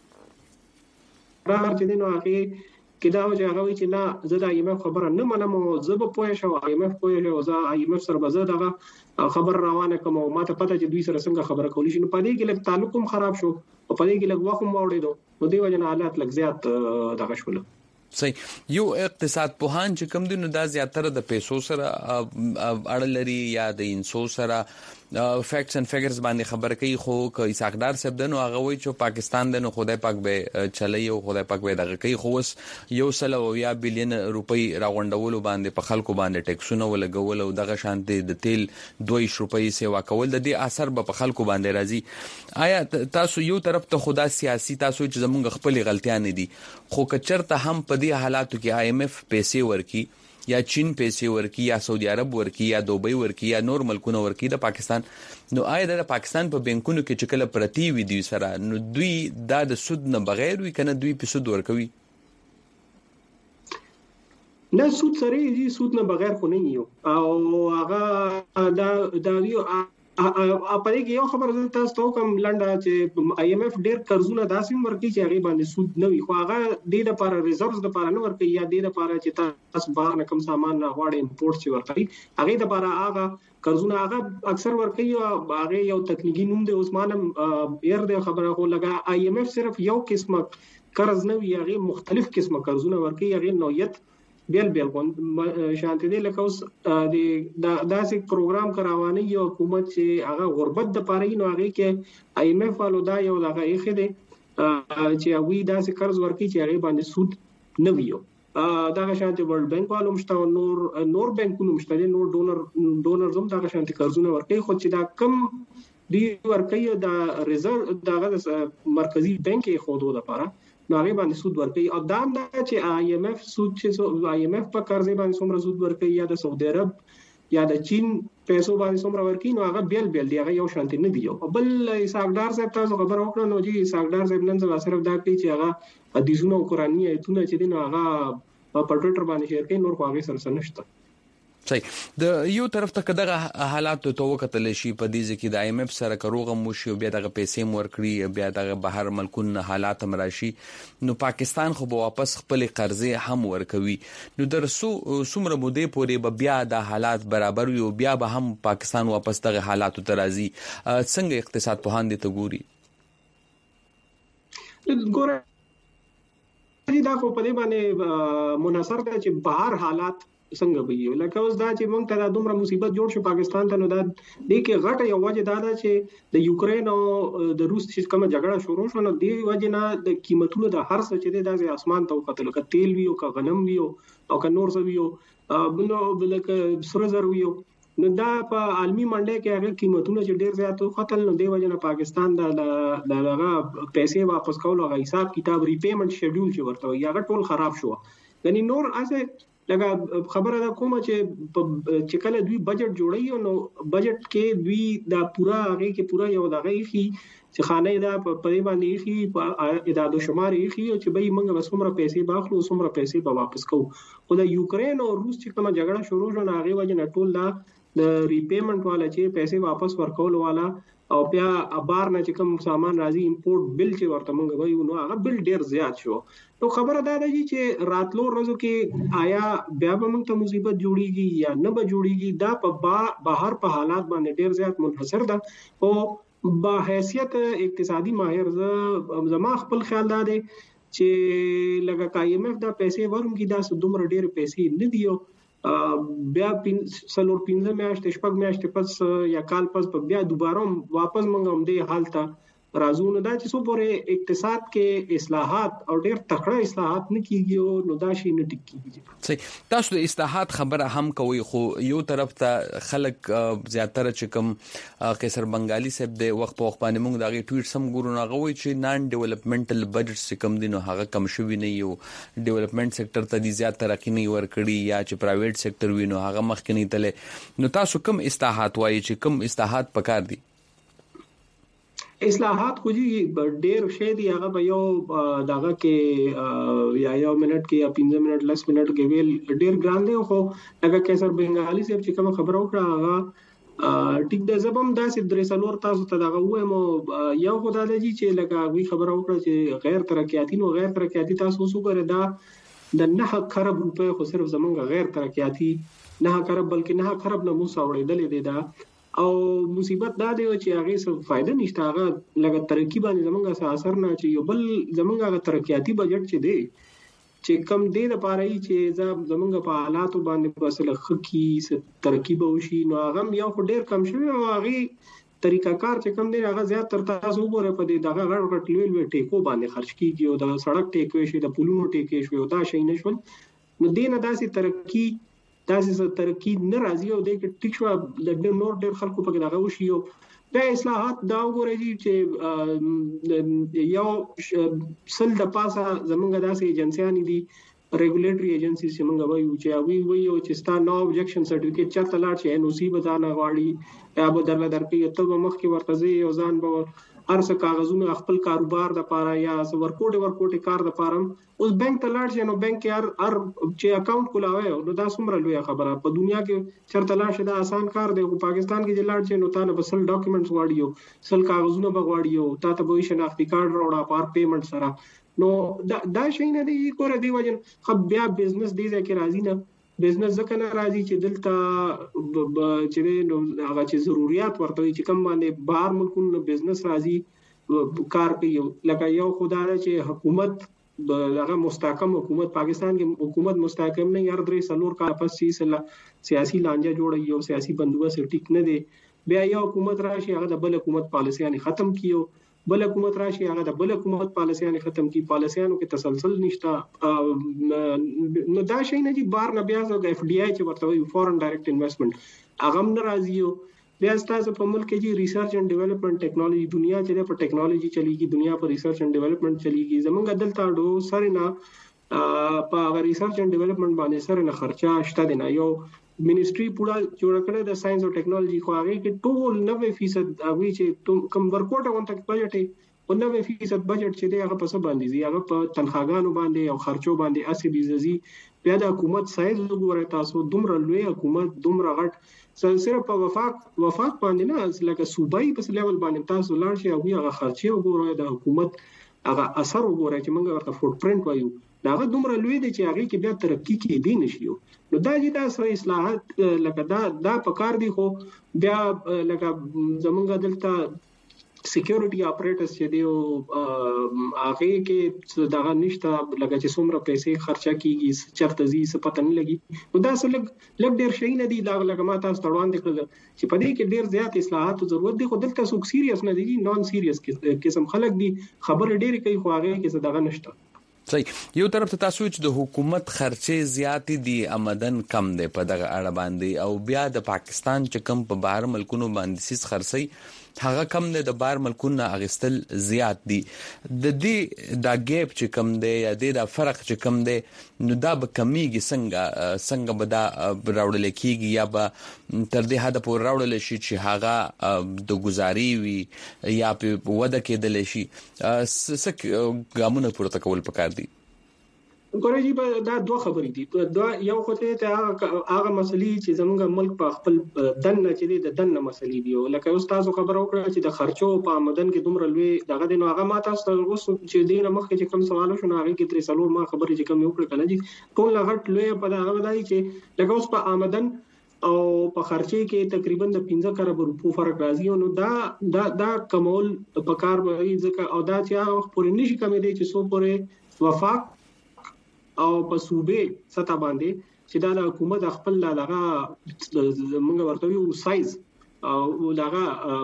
راځي نو هغه کدا چې هغه چې نه زه دا ایم اف خبره نه منم او زه به پوه شم ایم اف پوه شم زه ایم اف سره به زه دا خبر روانه کوم او ماته پته چې دوی سره څنګه خبره کولی شي نو په دې کې لږ تعلق هم خراب شو او په دې کې لږ وخت هم واوړېدو نو دی وجه نه حالات لږ زیات دغه شول صحیح یو اقتصاد پوهان چې کوم دي نو دا زیاتره د پیسو سره اړه لري یا د انسو سره فیکټس اند فیګرز باندې خبره کوي خو که اسحاقدار صاحب دنو هغه وی چې پاکستان دنو خدای پاک به چلی او خدای پاک به دغه کوي خو یو سل او یا بلین روپۍ راغونډول باندې په خلکو باندې ټیکسونه ولګول او دغه شانتي د تیل دوه روپۍ سیوا کول د دې اثر به په خلکو باندې راځي آیا تاسو یو طرف ته خدا سیاسي تاسو چې زمونږ خپل غلطیاں دي خو کچرته هم په دې حالاتو کې آی ایم ایف پیسې ورکي یا چین پیسې ورکی یا سعودي عرب ورکی یا دوبۍ ورکی یا نور ملکونه ورکی د پاکستان نو آیا د پاکستان په بانکونو کې چې کله پرتی وي دوی سره نو دوی دا د سود نه بغیر وي کنه دوی په سود ورکوي نه سود سره دي سود نه بغیر خو نه یو او هغه دا دا یو په دې کې یو خبر زه تاسو ته کوم لنډه چې آی ایم ایف ډېر قرضونه داسې ورکړي چې هغه باندې سود نه وي خو هغه د دې لپاره ریزرڤز لپاره نه ورکړي یا د دې لپاره چې تاسو بهر نه کوم سامان راوړئ امپورټ چې ورکړي هغه لپاره هغه قرضونه هغه اکثر ورکړي او هغه یو تکنیکی نوم دی عثمان ير د خبره خو لګا آی ایم ایف صرف یو قسمه قرض نه وي هغه مختلف قسمه قرضونه ورکړي هغه نوعیت بیل بیل شانتي دي لکه اوس د داسې پروګرام کراوانی یو حکومت چې هغه غربت د پاره نو هغه کې آی ایم ایف والو دا یو دغه یې خده چې هغه داسې قرض ورکړي چې هغه باندې سود نه ویو دا شانتي ورلد بانک والو مشته نور نور بانکونو مشته نور ډونر ډونرز هم دا شانتي قرضونه ورکړي خو چې دا کم دی ورکړي دا ریزرو دغه مرکزی بانک یې خودو د پاره نو هغه باندې سود ورکړي او دا هم دا چې آی ایم ایف سود چې آی ایم ایف په قرض باندې څومره سود ورکړي یا د سعودي عرب یا د چین پیسو باندې څومره ورکړي نو هغه بیل بیل دی هغه یو شانتي نه دی او بل اسحاقدار صاحب تاسو خبر وکړه نو جی اسحاقدار صاحب نن ځل صرف دا کوي چې هغه حدیثونه او قرآنی ایتونه چې دین هغه په ټویټر باندې شیر کوي نور خو هغه سره نشته صحیح د یو طرف ته دغه حالات ته وکتل شي په دې ځکه د آی ایم ایف سره کروغه مو شي بیا دغه پیسې مورکړي بیا دغه بهر ملکونو حالات مراشي نو پاکستان خو به واپس خپل قرضې هم ورکوي نو درسو څومره مودې پورې بیا د حالات برابر وي بیا به هم پاکستان واپس دغه حالات ته راځي څنګه اقتصاد په هاند ته ګوري ګوره دا خو په دې باندې منحصر ده چې بهر حالات څنګه وي لکه اوس دا چې موږ ته د دومره مصیبت جوړ شو پاکستان ته نو دا د کې غټه یو وجه دا ده چې د یوکرين او د روس چې کومه جګړه شروع شو نو د وجه نه د قیمتونو د هر څه چې د اسمان ته وختل ک تیل وی او ک غنم وی او ک نور څه وی نو بلکه سره زر وی نو دا په عالمي منډه کې هغه قیمتونه چې ډیر زیات وختل نو د وجه نه پاکستان د دغه پیسې واپس کول او حساب کتاب ریپیمنٹ شیډول چې ورته یا ټول خراب شو یعنی نور اسه لکه خبره ده کومه چې چې کله دوی بجټ جوړي نو بجټ کې دوی دا پورا هغه کې پورا یو دغه هي چې خانه دا په پرې باندې هي په ادادو شمار هي چې به موږ وسومره پیسې باخلو وسومره پیسې به واپس کوو خو د یوکرين او روس چې کومه جګړه شروع شو هغه وجه نه ټول دا د ریپیمنٹ والا چې پیسې واپس ورکول والا او بیا بار نه چې کوم سامان راځي امپورټ بل چې ورته موږ وایو نو هغه بل ډیر زیات شو نو خبره دا ده چې راتلو ورځو کې آیا بیا به موږ ته مصیبت جوړیږي یا نه به جوړیږي دا په بهر په حالات باندې ډیر زیات منحصر ده او با حیثیت اقتصادي ماهر زما خپل خیال دا دی چې لکه آی ایم ایف دا پیسې ورونکي دا دومره ډېر پیسې نه دیو بیا سلور پینځه میاشتې شپږ میاشتې پس یا کال پس په بیا دوباره واپس مونږ هم دې حالت ته راځو نو دا چې څو پورې اقتصاد کې اصلاحات او ډېر تکړه اصلاحات نه کیږي نو دا شي نه ټیکيږي. صحیح. تاسو د اصلاحات خبره هم کوي خو یو طرف ته خلک زیاتره چې کوم قیصر بنگالي صاحب د وخت په وخت باندې مونږ دغه ټویټ سم ګورو نه غوي چې نان ډیولپمنټل بجټ چې کوم دي نو هغه کم شوی نه یو ډیولپمنٹ سېکټر ته دي زیات ترقی نه ورکړي یا چې پرایویټ سېکټر وینو هغه مخکنی تله نو تاسو کوم اصلاحات وایي چې کوم اصلاحات پکار دي؟ اصلاحات خو جی ډېر شی دی هغه په یو دغه کې یا یو منټ کې یا پنځه منټ لس منټ کې ویل ډېر ګران دی خو هغه قیصر بنگالي صاحب چې کوم خبرو کړه هغه ټیک د زبم داسې درې سلور تاسو ته دغه وایم یو خدای دی چې لکه وی خبرو کړه چې غیر ترقیاتی نو غیر ترقیاتی تاسو وسو کړه دا د نه خراب روپے خو صرف زمونږ غیر ترقیاتی نه خراب بلکې نه خراب نه مو ساوړېدل دي دا او مصیبت دا دی چې هغه څه فائدہ نشته هغه لګ ترقی باندې زمونږه څه اثر نه چې یو بل زمونږه ترقیاتی بجټ چې دی چې کم دی د پاره چې زمونږه په حالاتو باندې بسله خکی ترقی به وشي نو هغه یو ډېر کم شوی او هغه طریقہ کار چې کم دی هغه زیات تر تاسو وګوره په دې دغه غړ غټ لوی لوی ټیکو باندې خرج کیږي او د سړک ټیکو شي د پولونو ټیکې شي او دا شي نشول نو دینه داسې ترقی داسې ترقی نه راځي او د ټیک شو د نور ډېر خلکو په دغه وشي او د اصلاحات دا وګورئ چې یو سل د پاسه زمونږ داسې ایجنسیان دي ریګولیټری ایجنسیز چې موږ وایو چې هغه وایي چې ستا نو objection سرټیفیکیټ چرته لاړ شي ان او سی بدانه غواړي یا به درل درکې ته به مخکې ورته ځي او ځان به هر څه کاغذونه خپل کاروبار د پاره یا ورکوټ ورکوټ کار د پاره اوس بانک ته لاړ شي نو بانک هر هر چې اکاونټ کولاوي نو دا څومره لوی خبره په دنیا کې چرته لاړ شي دا آسان کار دی په پاکستان کې چې لاړ شي نو تا نه بسل ډاکومېنټس غواړي سل کاغذونه بغواړي تا ته به شناختی کارت راوړا پار پیمنٹ سره نو دا دا شي نه دی کوره دی وجن خو بیا بزنس دی ځکه راځي نه بزنس ځکه نه راځي چې دلته چې نو هغه چې ضرورت ورته چې کم باندې بهر ملکونو بزنس راځي کار کوي لکه یو خدای چې حکومت دغه مستحکم حکومت پاکستان کې حکومت مستحکم نه یار درې سلور کا پس سیاسي لانجه جوړي او سیاسي بندوبست ټیک نه دی بیا یو حکومت راشي هغه د بل حکومت پالیسیانه ختم کیو بل حکومت راشي هغه د بل حکومت پالیسیانه ختم کی پالیسیانو کې تسلسل نشته نو دا شي نه چې بار نه بیا د اف ډی آی چې ورته وي فورن ډایرکټ انویسټمنټ هغه ناراضیو بیا ستاسو په ملک کې چې ریسرچ اینڈ ډیولپمنٹ ټیکنالوژي دنیا چې په ټیکنالوژي چلیږي دنیا په ریسرچ اینڈ ډیولپمنٹ چلیږي زمونږ دلته ډو سره نه په ریسرچ اینڈ ډیولپمنٹ باندې سره نه خرچه شته دی نه یو منیسټری پورا جوړ کړی د ساينس او ټیکنالوژي خو هغه کې ټول نوي فیصد هغه چې کم ورکوټ اون تک بجټ او نوي فیصد بجټ چې دی هغه په څه باندې دی هغه په تنخواګانو باندې او خرچو باندې اسی بيزي بیا د حکومت سایز وګورئ تاسو دومره لوی حکومت دومره غټ صرف په وفاق وفاق باندې نه لکه صوبایي په لیول باندې تاسو لاړ شئ او هغه خرچي وګورئ د حکومت هغه اثر وګورئ چې موږ ورته فوټ پرینټ وایو دا هغه دومره لوی دی چې هغه کې بیا ترقی کې دی نشي نو دا چې تاسو اصلاحات لکه دا دا پکار دي خو بیا لکه زمونږ دلته سکیورټي اپریټرز چې دی او هغه کې دغه نشته لکه چې څومره پیسې خرچه کیږي چرته زی څه پته نه لګي نو دا څه لګ لګ ډیر شي نه دی دا لکه ما تاسو تړوان دي چې په دې کې ډیر زیات اصلاحات ضرورت دي خو دلته څوک سیریس نه دي نون سیریس قسم خلک دي خبر ډیر کوي خو هغه کې څه دغه نشته صحیح یو طرف ته تاسو چې د حکومت خرچه زیات دي آمدن کم دی په دغه اړه باندې او بیا د پاکستان چې کم په بهر ملکونو باندې سیس خرڅي هغه کم نه د بهر ملکونو اغستل زیات دي د دې دا ګیپ چې کم دی یا د فرق چې کم دی نو دا به کمیږي څنګه څنګه به دا راوړل کیږي یا به تر دې حد پورې راوړل شي چې هغه د گزاري وي یا په وده کېدل شي سک ګامونه پورته کول پکار دي ګورې به دا دوه خبرې دي دا یو خو ته هغه مسلې چې زموږ ملک په خپل دنه چې د دنه مسلې دی لکه استاد خبر وکړه چې د خرچو په آمدن کې دومره لوی دغه د نو هغه ماته اوس چې دین مخکې چې کوم سوال شو هغه کې تر سلور ما خبرې چې کوم یو کړل کنه دي ټول غټ لوی په هغه ودای چې لکه اوس په آمدن او په خرچه کې تقریبا د پنځه کروڑ روپو فرق راځي نو دا دا دا کمول په کار باندې ځکه او دا چې هغه پورې نشي کمې دي چې سو پورې وفاق او په صوبې سطح باندې چې دا د حکومت خپل لغه موږ ورته یو سایز او لغه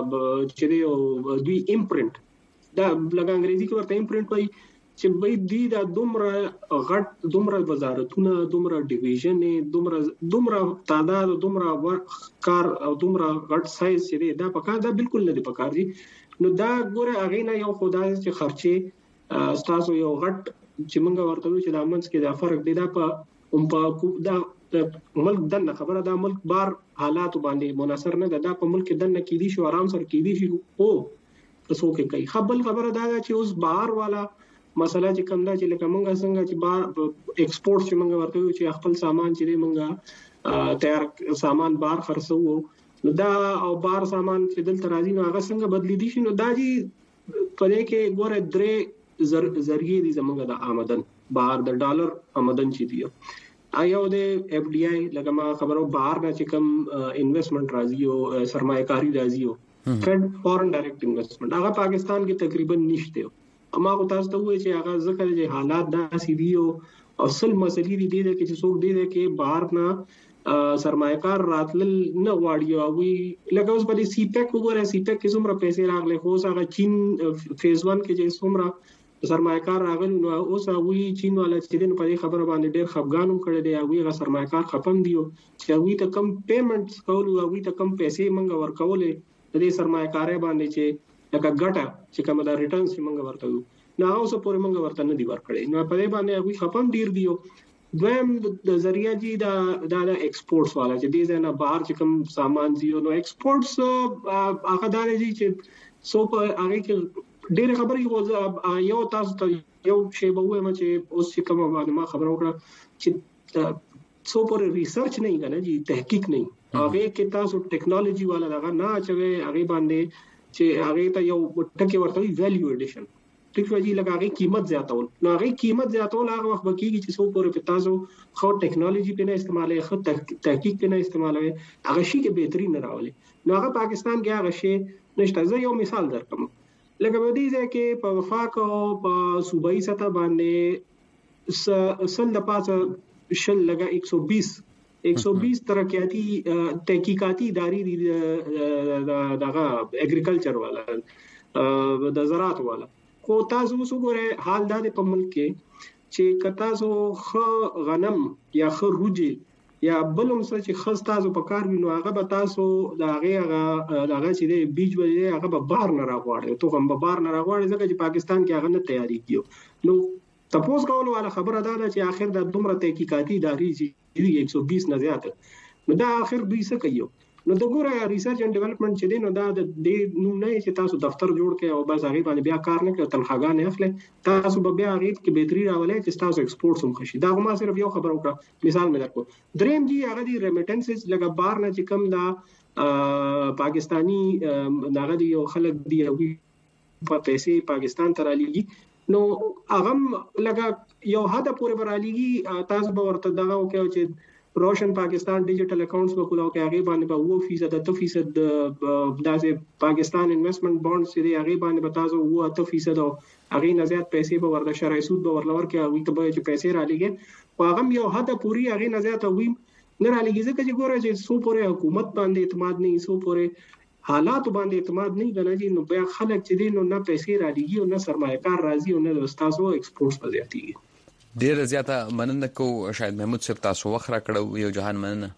چې دوی امپرنٹ دا لګا انګریزي کې ورته امپرنٹ وایي چې به دې دا دومره غټ دومره وزارتونه دومره ډیویژن دومره دومره تعداد دومره کار او دومره غټ سایز چې دا پکار دا بالکل نه دی پکار دي نو دا ګوره هغه نه یو خدای چې خرچه ستاسو یو غټ چې موږ ورته وی چې د امنس کې دا فرق دی دا په هم په دا ملک دنه خبره دا ملک بار حالات باندې مناصر نه دا په ملک دنه کې دي شو آرام سره کې دي شي او تاسو کې کوي خپل خبره دا چې اوس بهر والا مسله چې کوم دا چې لکه مونږه څنګه چې بار ایکسپورت چې مونږ ورته وي چې خپل سامان چې مونږه تیار سامان بار خرڅو نو دا او بار سامان چې دلته راځي نو هغه څنګه بدلی دي شي نو دا جی پدې کې ګوره درې ذریعہ دي زمونږ د آمدن بهر د ډالر آمدن چې دی آیو د اف ډی آی لکه ما خبرو بهر نه چې کوم انویسټمنٹ راځي او سرمایه کاری راځي او فد فورن ډایرکټ انویسټمنٹ هغه پاکستان کې تقریبا نشته اما کو تاسو ته وایي چې هغه ځکه چې حالات داسې دي او اصل مسلې دي د کې چې څوک دی کې بهر نه سرمایه‌کار راتل نه غواړي او وی لکه اوس په سی پیک وګوره سی پیک کې څومره پیسې راغلي خو هغه چین فیز ون کې چې څومره سرمایه‌کار راغلی نو اوس وی چین والا چې دین په خبره باندې ډېر خفګانوم کړی دی او هغه سرمایه‌کار خپم دی چې وی ته کم پیمنټس کول او وی ته کم پیسې منګه ورکولې د دې سرمایه‌کاري باندې چې لکه ګټه چې کوم د ریټرنز چې موږ ورته وو نو اوس پورې موږ ورته نه دی ورکړی نو په دې باندې هغه خپم ډیر دیو دویم د ذریعہ جی دا د ایکسپورټس والا چې دې نه بهر چې کوم سامان دی نو ایکسپورټس هغه دا دی چې سو په هغه کې ډېر خبرې یو تاسو ته یو شی به وایم چې اوس چې کوم باندې ما خبر وکړه چې سو پر ریسرچ نه کنه جی تحقیق نه هغه کې تاسو ټیکنالوژي والا دا نه چوي هغه باندې چې هغه ته یو ټکی ورته وی ویلیو اډیشن ټیکنالوژي لګاږي قیمت زیاتول نو هغه قیمت زیاتول هغه وخت بکیږي چې سو پورې په تاسو خو ټیکنالوژي په نه استعمالي خو تحقیق په نه استعمالوي هغه شي کې بهتري نه راولي نو هغه پاکستان کې هغه شي نشته زه یو مثال درکم لکه په دې ځای کې په وفاق او په صوبایي سطح باندې سل د پاسه شل لګا ایک سو بیس ایک سو بیس ترقیاتی تحقیقاتی ادارې دي دغه اګریکلچر والا د زراعت والا خو تاسو وګورئ حال د په ملک کې چې کتا سو خ غنم یا خ روجي یا بلوم څه چې خاص تاسو په کار وینو هغه به تاسو د هغه هغه چې دی بیج وځي هغه به بار نه راغواړي ته هم به بار نه راغواړي ځکه چې پاکستان کې هغه نه تیاری کیو نو تاسو کول والا خبره ده چې اخر د دومره تحقیقاتي ادارې چې ایک سو بیس نه زیات نو دا اخر دوی څه کوي نو د ګوره ریسرچ اینڈ ډیولپمنٹ چې دی نو دا د دې نو نه چې تاسو دفتر جوړ کړئ او بس هغه باندې بیا کار نه کوي تنخواګانې اخلي تاسو به بیا هغه کې بهتري راولئ چې تاسو ایکسپورټ هم خشي دا ما صرف یو خبر وکړه مثال مې درکو دریم جی هغه دی ریمیټنسز لګا بار نه چې کم دا پاکستانی ناغه دی یو خلک دی او په پیسې پاکستان ته رالیږي نو هغه لګا یو حد پورې برالیږي تاسو به ورته دغه وکړو چې روشن پاکستان ډیجیټل اکاونټس په کولاو کې هغه باندې په وو فیصد د ته فیصد داسې پاکستان انویسټمنٹ بانډز چې هغه باندې په تاسو وو ته فیصد او هغه نه زیات پیسې په ورته شرعي سود به ورلور کې هغه ته به چې پیسې را لګي او هغه یو حد پوری هغه نه زیات وي نه را لګي ځکه چې ګوره چې سو پورې حکومت باندې اعتماد نه سو پورې حالات باندې اعتماد نه غنځي نو بیا خلک چې دین نو نه پیسې را لګي او نه سرمایه‌کار راځي او نه تاسو ایکسپورټس په زیاتیږي ډیر زیاته مننه کو شاید محمود صاحب تاسو وخت را کړو یو جهان مننه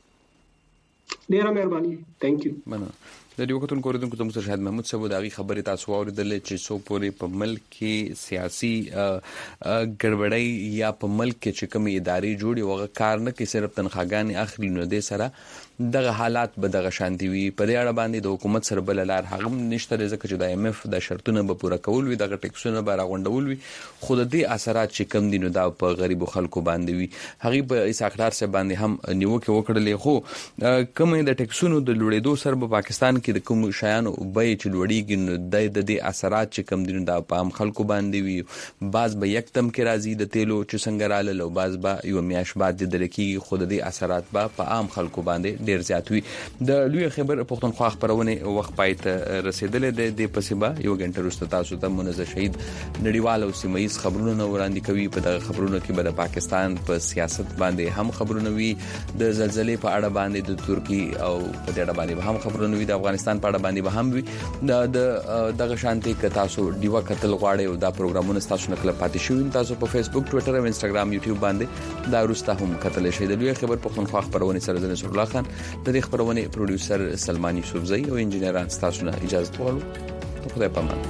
ډیره مهرباني ثانک یو مننه د دې وختونو کوردونکو ته مستر شاهد محمود صاحب دغه خبرې تاسو اوریدل چې سو پورې په ملک کې سیاسي ګډوډۍ یا په ملک کې چې کومې ادارې جوړي وغه کار نه کوي صرف تنخواګانې اخلي نو دې سره دغه حالات به دغه شانتي وي په دې اړه باندې د حکومت سره بل لار هغه نشته ځکه چې د ایم ایف د شرطونو به پوره کول وي دغه ټیکسونه به راغونډول وي خو د دې اثرات چې کم دي نو دا په غریبو خلکو باندې وي هغه په اساقدار سره باندې هم نیوکه وکړلې خو کومه د ټیکسونو د لوړېدو سره په پاکستان کې د کوم شیانو به چې لوړیږي نو د دې اثرات چې کم دي د عام خلکو باندې وي بعض به یکدم کې راځي د تیلو چې څنګه رااله لو بعض به یو میاش بعد د لکی خود دې اثرات به په عام خلکو باندې ډیر زیات وي د لوی خبر پښتونخوا خبرونه وخت پایت رسیدلې د پسیبا یو غنټه وروسته تاسو ته منځ شهید نړیوال او سیمایي خبرونه وړاندې کوي په دغه خبرونو کې به د پاکستان په سیاست باندې هم خبرونه وي د زلزلې په اړه باندې د ترکی او په دې اړه باندې هم خبرونه وي د افغانستان په اړه باندې به هم وي د دغه شانتي ک تاسو دیوا کتل غواړي او دا پروګرامونه تاسو نکله پاتې شوی تاسو په فیسبوک ټوئیټر او انستګرام یوټیوب باندې دا وروسته هم کتل شي د لوی خبر پښتونخوا خبرونه سره د نصر الله خان د دې خبرونه پروډوسر سلمان یوسفزئی او انجنیران تاسو نه اجازه غواړو خدای پامان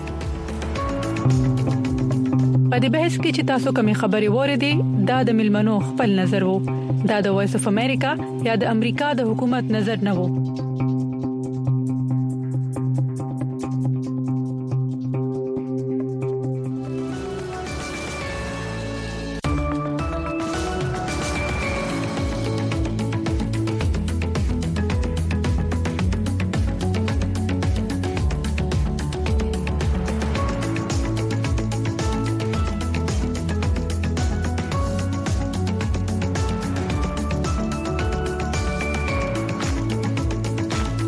په دې بحث کې چې تاسو کومې خبرې وریدي دا د ملمنو خپل نظر وو دا د وایس اف امریکا یا د امریکا د حکومت نظر نه وو